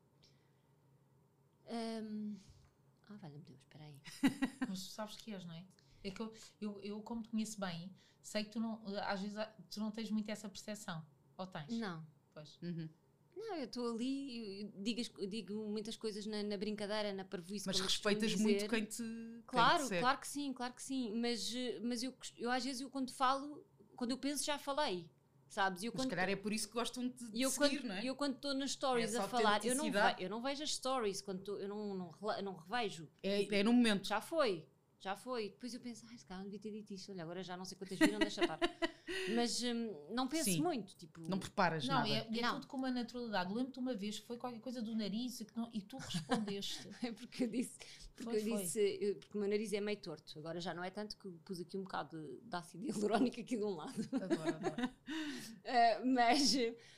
S2: Hum, Ah, valha-me Deus, espera aí.
S3: Mas tu sabes que és, não é? É que eu, eu, eu, como te conheço bem, sei que tu não, às vezes tu não tens muito essa percepção. Ou tens?
S2: Não.
S3: Pois.
S2: Não, eu estou ali, eu digo, as- eu digo muitas coisas na, na brincadeira, na parvoíce.
S1: Mas
S2: como eu costumo
S1: respeitas
S2: dizer.
S1: muito quem te, quem
S2: Claro,
S1: te segue.
S2: claro que sim, claro que sim. Mas, eh, mas eu, cost- eu às vezes eu quando falo, quando eu penso já falei, sabes? E Eu
S1: Mas
S2: quando,
S1: se calhar é por isso que gostam de, de
S2: e eu
S1: seguir,
S2: quando,
S1: não é?
S2: eu quando estou nas stories
S1: Essa
S2: a falar, eu não,
S1: autenticidade.
S2: ve, eu não vejo as stories, quando tô- eu não, não, rela- eu não revejo.
S1: É, é no momento.
S2: Já foi, já foi. Depois eu penso, ai, se calhar não devia ter dito isto, olha, agora já não sei quantas viram, deixa estar. Mas hum, não penso
S1: Sim.
S2: muito, tipo...
S1: Não preparas
S3: Não,
S1: nada.
S3: é, é
S2: Não.
S3: tudo com uma naturalidade. Lembro-te uma vez, foi qualquer coisa do nariz e, que não, e tu respondeste.
S2: É porque eu disse, porque
S3: Foi,
S2: eu
S3: foi.
S2: disse, eu- porque o meu nariz é meio torto. Agora já não é tanto que pus aqui um bocado de, de ácido hialurónico aqui de um lado.
S3: Adoro, adoro.
S2: Uh, mas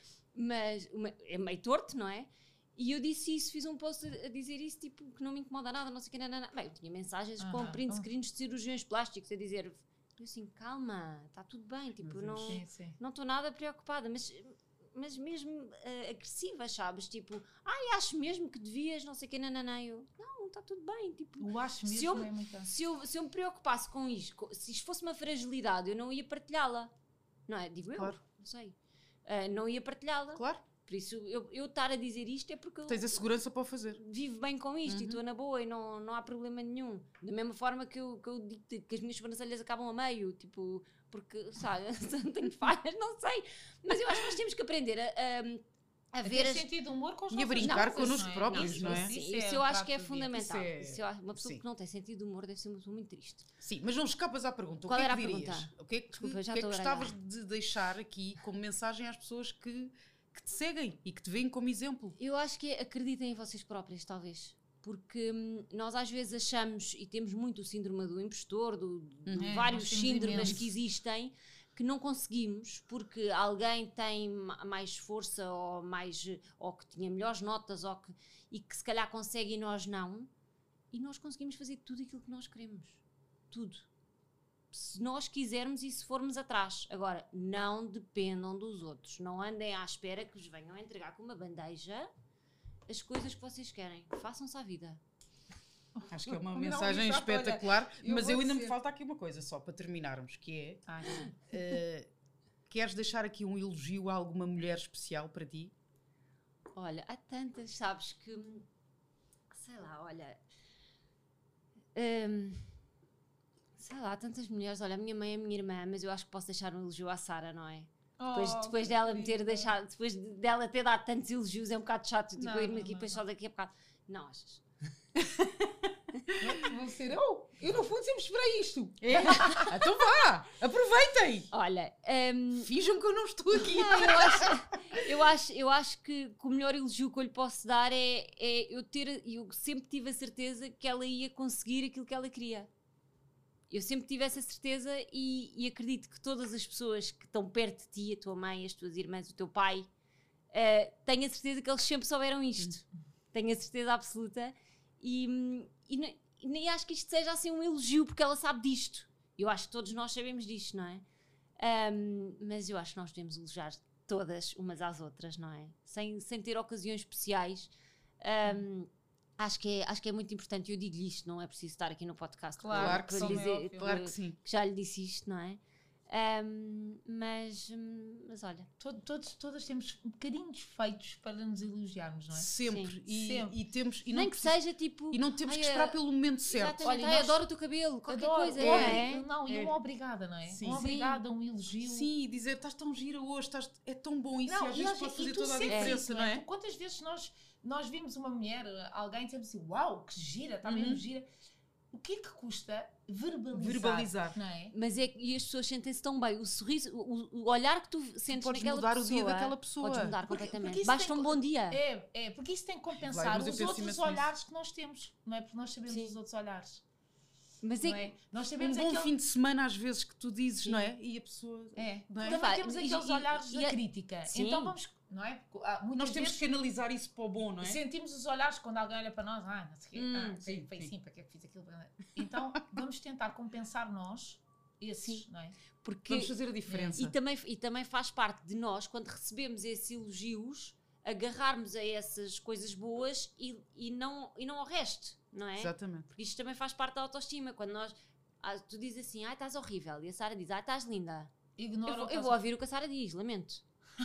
S2: mas uma- é meio torto, não é? E eu disse isso, fiz um post a, a dizer isso, tipo, que não me incomoda nada, não sei o que, nanana. Bem, eu tinha mensagens com
S3: Aham,
S2: print
S3: ah.
S2: screens de cirurgiões plásticos a dizer, eu assim, calma, está tudo bem, tipo,
S1: Mas
S2: não
S3: Sim, sim.
S2: não estou nada preocupada, mas, mas mesmo uh, agressiva, sabes? Tipo, ai, acho mesmo que devias, não sei o que, nanana. Eu, não, está tudo bem, tipo...
S3: Eu acho
S2: Se
S3: mesmo
S2: eu-
S3: é muito.
S2: Se eu, se eu me preocupasse com isto, co- se isto fosse uma fragilidade, eu não ia partilhá-la. Não é? Digo
S1: Claro.
S2: eu, não sei. Ah, não ia partilhá-la.
S1: Claro,
S2: Por isso, eu, eu estar a dizer isto é porque eu
S1: tens a segurança para o fazer.
S2: vivo bem com isto e
S1: Uhum.
S2: estou na boa e não, não há problema nenhum. Da mesma forma que eu, que eu digo que que as minhas sobrancelhas acabam a meio, tipo, porque, sabe, tenho falhas, não sei. Mas eu acho que nós temos que aprender a, a, a
S3: A
S2: ver
S3: ter
S2: as...
S3: sentido de humor com os
S1: E a
S3: nossos
S1: brincar
S3: coisas,
S1: connosco
S3: não é?
S1: próprios,
S3: Isso,
S1: não é?
S2: Sim,
S3: isso
S2: isso
S3: é
S2: eu
S3: um
S2: acho que é
S3: prato do dia.
S2: fundamental.
S1: Isso é-
S2: Isso eu acho- uma pessoa
S1: sim.
S2: que não tem sentido de humor deve ser uma pessoa muito triste.
S1: Sim, mas não escapas à pergunta.
S2: Qual
S1: o que
S2: era
S1: é que
S2: a
S1: dirias?
S2: pergunta?
S1: O que é que,
S2: Desculpa,
S1: o
S2: já
S1: que, é que
S2: estou a
S1: gostavas
S2: baralhar.
S1: de deixar aqui como mensagem às pessoas que, que te seguem e que te veem como exemplo?
S2: Eu acho que é, acreditem em vocês próprias, talvez. Porque hum, nós às vezes achamos, e temos muito o síndrome do impostor, do, de
S1: Uhum.
S3: É,
S2: vários
S3: nós temos
S2: síndromes
S3: imenso.
S2: que existem, que não conseguimos porque alguém tem mais força ou, mais, ou que tinha melhores notas ou que, e que se calhar consegue e nós não, e nós conseguimos fazer tudo aquilo que nós queremos. Tudo. Se nós quisermos e se formos atrás. Agora, não dependam dos outros. Não andem à espera que vos venham a entregar com uma bandeja as coisas que vocês querem. Façam-se à vida.
S1: Acho que é uma
S4: Não,
S1: mensagem
S4: exato, olha,
S1: espetacular,
S4: eu
S1: mas
S4: vou
S1: eu ainda me
S4: dizer-
S1: falta aqui uma coisa, só para terminarmos, que é,
S3: Ai, sim.
S1: eh, queres deixar aqui um elogio a alguma mulher especial para ti?
S2: Olha, há tantas, sabes, que... Sei lá, olha... hum, sei lá, há tantas mulheres. Olha, a minha mãe é a minha irmã, mas eu acho que posso deixar um elogio à Sara, não é? Depois,
S3: Oh,
S2: depois
S3: que
S2: dela me ter
S3: querida.
S2: deixado... Depois dela ter dado tantos elogios, é um bocado chato. Tipo,
S3: Não,
S2: eu ir-me
S3: não,
S2: aqui
S3: não,
S2: depois
S3: não.
S2: só daqui a bocado... Não, achas?
S4: Vão ser eu. Eu, no fundo, sempre esperei isto.
S1: É? Então vá, aproveitem!
S2: Olha... hum,
S1: Finjam que eu não estou aqui.
S2: Não, eu acho, eu, acho, eu acho que, que o melhor elogio que eu lhe posso dar é, é eu ter, eu sempre tive a certeza que ela ia conseguir aquilo que ela queria. Eu sempre tive essa certeza e, e acredito que todas as pessoas que estão perto de ti, a tua mãe, as tuas irmãs, o teu pai, eh, tenho a certeza que eles sempre souberam isto. Tenho a certeza absoluta e, hum, e, ne- e nem acho que isto seja assim um elogio porque ela sabe disto. Eu acho que todos nós sabemos disto, não é? Um, mas eu acho que nós devemos elogiar todas umas às outras, não é? Sem, sem ter ocasiões especiais. Um, acho, que é, acho que é muito importante. Eu digo-lhe isto, não é preciso estar aqui no podcast
S3: Claro,
S1: Claro que
S2: para
S1: sim,
S2: dizer
S3: é óbvio.
S2: que,
S1: Claro que sim.
S2: que já lhe disse isto, não é? Um, mas, hum, mas olha,
S3: Todo- todos, todas temos um bocadinho defeitos para nos elogiarmos, não é?
S1: Sempre.
S2: Sim.
S1: E,
S3: Sempre.
S1: e temos, e
S2: nem
S1: não
S2: que
S1: precisa-
S2: seja tipo.
S1: e não temos
S2: ai,
S1: que esperar
S2: é-
S1: pelo momento certo.
S2: Exatamente,
S3: Olha,
S2: ai,
S3: nós-
S2: adoro o teu cabelo, qualquer
S3: Adoro,
S2: coisa,
S3: um
S2: não
S3: obri-
S2: é?
S3: Não, e
S1: É.
S3: uma obrigada, não é?
S1: Sim.
S3: Uma obrigada, um elogio.
S1: Sim, e dizer estás tão gira hoje, estás, é tão bom isso,
S3: Não,
S1: e às
S3: e
S1: vezes
S3: às
S1: pode
S3: vezes- e
S1: fazer
S3: tu
S1: toda a
S3: sentes
S1: diferença,
S3: isso,
S1: não é?
S3: Quantas vezes nós, nós vimos uma mulher, alguém dizendo assim, uau, que gira, está
S1: Uhum.
S3: mesmo gira. O que é que custa verbalizar?
S1: Verbalizar.
S3: Não é?
S2: Mas é que e as pessoas sentem-se tão bem, o sorriso, o, o olhar que tu sentes
S1: podes
S2: naquela
S1: mudar o
S2: pessoa,
S1: dia daquela pessoa.
S2: podes mudar
S3: Porque-
S2: completamente.
S3: porque isso
S2: Basta
S3: tem
S2: um
S3: co-
S2: bom dia.
S3: É, é, porque isso tem que
S1: Vai,
S3: compensar
S1: mas eu
S3: os
S1: penso
S3: outros
S1: imenso
S3: olhares que nós temos, não é? Porque nós sabemos
S2: Sim.
S3: os outros olhares.
S2: Mas é
S3: Não
S2: que
S3: é? Nós
S1: Um
S3: sabemos
S1: bom
S3: aquele...
S1: fim de semana às vezes que tu dizes,
S2: Sim.
S1: não é? E a pessoa...
S3: É,
S1: Não é?
S3: também
S2: Vai,
S3: temos
S2: e-
S3: aqueles
S2: e-
S3: olhares
S2: e
S3: da
S2: a-
S3: crítica.
S2: Sim.
S3: Então vamos, não é? Porque, ah, muitas
S1: Nós temos
S3: vezes
S1: que canalizar isso para o bom, não é?
S3: sentimos os olhares quando alguém olha para nós, ah, não sei o quê,
S1: Hum,
S3: ah,
S1: sim,
S3: foi
S1: sim.
S3: assim, para que é que fiz aquilo? Então vamos tentar compensar nós esses,
S2: Sim.
S3: não é?
S2: porque
S1: Vamos fazer a diferença.
S2: e também, e também faz parte de nós, quando recebemos esses elogios, agarrarmos a essas coisas boas e, e, não, e não ao resto, não é?
S1: Exatamente.
S2: Porque isto também faz parte da autoestima. Quando nós, ah, tu dizes assim, ai, estás horrível, e a Sara diz, ai, estás linda.
S3: Ignora
S2: Eu vou,
S3: o que
S2: eu
S3: eles-
S2: vou ouvir o que a Sara diz, lamento.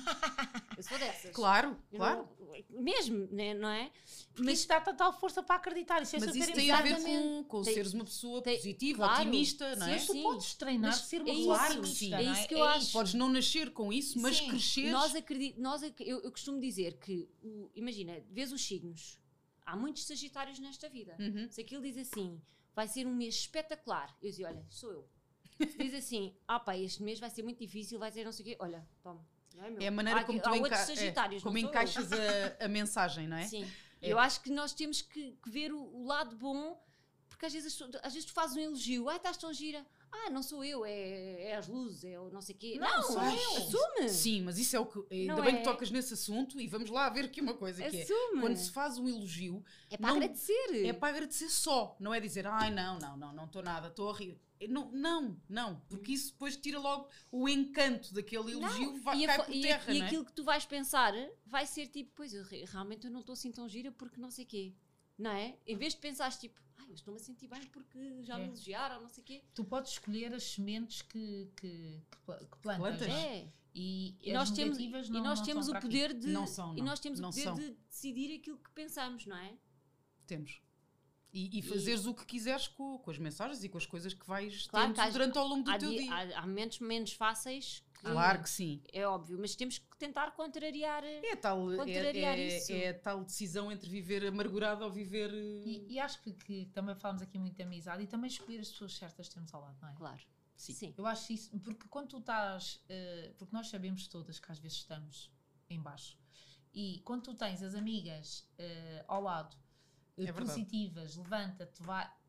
S2: Eu sou dessas.
S1: Claro,
S2: Eu
S1: claro.
S2: não- mesmo, né, não é?
S3: Porque
S2: Mas
S3: isso dá total força para acreditar. Isso é
S1: Mas
S3: super
S1: isso tem a ver
S2: Exatamente.
S1: com, com
S2: Tem-
S1: seres uma pessoa
S2: tem-
S1: positiva,
S2: claro.
S1: otimista, não é?
S2: Sim,
S3: Tu
S2: sim.
S3: podes treinar,
S2: Mas
S3: ser uma
S2: é
S3: pessoa
S2: isso,
S3: otimista,
S1: sim.
S2: É
S3: não
S2: isso que eu
S3: É
S2: acho.
S3: isso.
S1: Podes não nascer com isso, mas
S3: Sim.
S1: cresceres...
S2: nós acreditamos, nós, ac- eu, eu costumo dizer que, o- imagina, vês os signos, há muitos sagitários nesta vida.
S1: Uhum.
S2: Se aquilo diz assim, vai ser um mês espetacular, eu digo, olha, sou eu. Se diz assim, ah pá, este mês vai ser muito difícil, vai ser não sei o quê, olha, toma. Não é, meu?
S1: É a maneira
S2: Há
S1: como
S2: aqui-
S1: tu
S2: há
S1: enca-
S2: outros
S1: é,
S2: sagitários,
S1: como
S2: não sou eu.
S1: encaixas a, a mensagem, não é?
S2: Sim.
S1: É.
S2: Eu acho que nós temos que, que ver o, o lado bom, porque às vezes, as- às vezes tu fazes um elogio, ah, estás tão gira. Ah, não sou eu, é, é as luzes, é o não sei o quê.
S3: Não, sou
S2: é-
S3: eu.
S2: assume.
S1: Sim, mas isso é o que... Ainda
S2: Não
S1: bem
S2: é?
S1: que tocas nesse assunto e vamos lá ver aqui uma coisa que é...
S2: Assume.
S1: Quando se faz um elogio,
S2: É para
S1: não-
S2: agradecer.
S1: é para agradecer só. Não é dizer, ai não, não, não, não estou nada, estou horrível. Não, não, não. Porque isso depois tira logo o encanto daquele elogio, vai,
S2: e, a
S1: cai
S2: fo-
S1: por
S2: e,
S1: terra,
S2: e
S1: não é?
S2: aquilo que tu vais pensar vai ser tipo, pois eu re- realmente eu não estou assim tão gira porque não sei quê, não é? Em vez de pensares tipo, ai, eu estou-me a sentir bem porque já me
S3: É.
S2: elogiaram, não sei quê.
S3: Tu podes escolher as sementes que, que, que pla- que plantas.
S1: Plantas.
S3: não é?
S2: É.
S3: E,
S2: E
S3: as
S2: nós temos,
S3: negativas
S2: e
S3: não,
S2: nós
S3: não
S2: temos
S3: são
S2: o
S3: para aqui.
S2: poder de
S1: Não são,
S2: e
S1: não.
S2: nós temos
S1: Não
S2: o poder
S1: são.
S2: de decidir aquilo que pensamos, não é?
S1: Temos. E, e fazeres o que quiseres com, com as mensagens e com as coisas que vais
S2: Claro
S1: tendo
S2: que há-
S1: durante ao longo do
S2: Há,
S1: teu
S2: di-
S1: dia.
S2: há- há momentos menos fáceis que
S1: Claro que sim.
S2: é óbvio, mas temos que tentar contrariar.
S1: É a tal, é,
S2: Contrariar
S1: é,
S2: isso.
S1: é a tal decisão entre viver amargurado ou viver... eh,
S3: E, e acho que, que também falamos aqui muito de amizade e também escolher as pessoas certas que temos ao lado, não é?
S2: Claro.
S1: Sim.
S2: Sim.
S3: Eu acho isso, porque quando tu estás, eh, porque nós sabemos todas que às vezes estamos em baixo, e quando tu tens as amigas eh, ao lado, eh,
S1: É verdade.
S3: positivas, levanta-te, vai,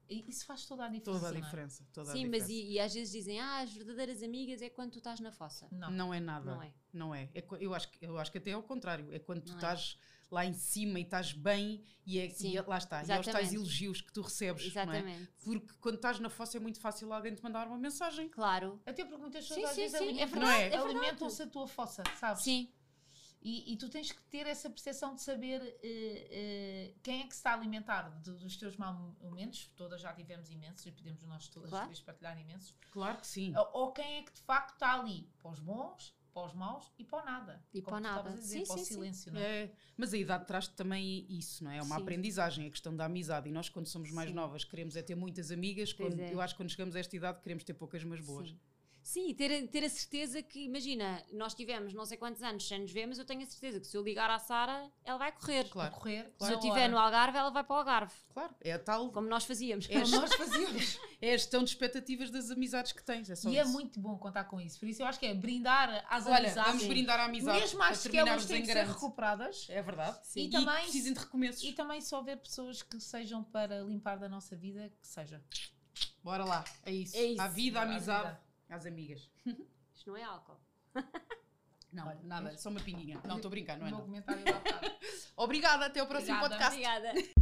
S3: E isso faz toda a diferença.
S1: Toda a
S3: não é?
S1: diferença. Toda a
S2: Sim,
S1: diferença.
S2: mas e, e às vezes dizem, ah, as verdadeiras amigas é quando tu estás na fossa.
S3: Não.
S1: Não é nada.
S2: Não é.
S1: Não é. É qu- eu, acho, que- eu acho que até é o contrário. É quando tu
S2: Não é.
S1: estás lá em cima e estás bem e, é,
S2: Sim,
S1: e é- lá está. E aos tais
S2: exatamente.
S1: elogios que tu recebes. Não é?
S2: Exatamente.
S1: Porque quando estás na fossa é muito fácil alguém te mandar uma mensagem.
S2: Claro.
S3: Até porque muitas pessoas
S2: Sim,
S3: às
S2: sim,
S3: vezes
S2: sim, é
S3: alimentam,
S1: verdade,
S2: é verdade.
S3: alimentam-se a tua fossa, sabes?
S2: Sim,
S3: E, e tu tens que ter essa percepção de saber eh, eh, quem é que se está a alimentar do- dos teus maus momentos. Todas já tivemos imensos e podemos nós todas
S2: Claro.
S3: talvez partilhar imensos.
S1: Claro que sim.
S3: Ou, ou quem é que de facto está ali para os bons, para os maus e para o nada.
S2: E
S3: Como
S2: para o
S3: tu estavas
S2: nada.
S3: a dizer,
S2: Sim,
S3: para
S2: sim,
S3: o
S2: sim.
S3: silêncio, não é?
S1: É, mas a idade traz-te também isso, não é? É uma
S2: Sim.
S1: aprendizagem, a questão da amizade. E nós, quando somos mais
S2: Sim.
S1: novas, queremos é ter muitas amigas.
S2: Pois
S1: Quando-
S2: é.
S1: Eu acho que quando chegamos a esta idade, queremos ter poucas, mas boas.
S2: sim. Sim, e ter, a- ter a certeza que, imagina, nós tivemos não sei quantos anos sem nos ver, mas eu tenho a certeza que se eu ligar à Sara, ela vai correr.
S3: A
S1: Claro,
S3: correr.
S2: Se
S3: na
S2: eu estiver
S3: hora.
S2: no Algarve, ela vai para o Algarve.
S1: claro. É a tal.
S2: Como nós fazíamos.
S1: É, a
S3: Como nós fazíamos.
S1: é a gestão de expectativas das amizades que tens. É só
S3: E é
S1: isso.
S3: muito bom contar com isso. Por isso eu acho que é brindar às
S1: Olha,
S3: amizades.
S1: vamos brindar à amizade.
S3: Mesmo
S1: para
S3: às que elas
S1: terminarmos
S3: têm
S1: em
S3: que ser
S1: grande.
S3: recuperadas.
S1: É verdade.
S3: E
S1: E,
S3: também-
S1: que precisem de recomeços.
S3: E também só ver pessoas que sejam para limpar da nossa vida, que seja.
S1: Bora lá. É isso.
S2: É isso.
S1: À vida, à
S3: Bora à
S1: amizade,
S3: vida.
S1: às amigas.
S2: Isto não é álcool.
S1: Não,
S3: Olha,
S1: nada.
S3: vês?
S1: Só uma pinguinha. Não, estou a brincar, não é
S3: o meu
S1: nada.
S3: comentário lá está.
S1: Obrigada. Até ao próximo
S3: Obrigada.
S1: podcast.
S2: Obrigada.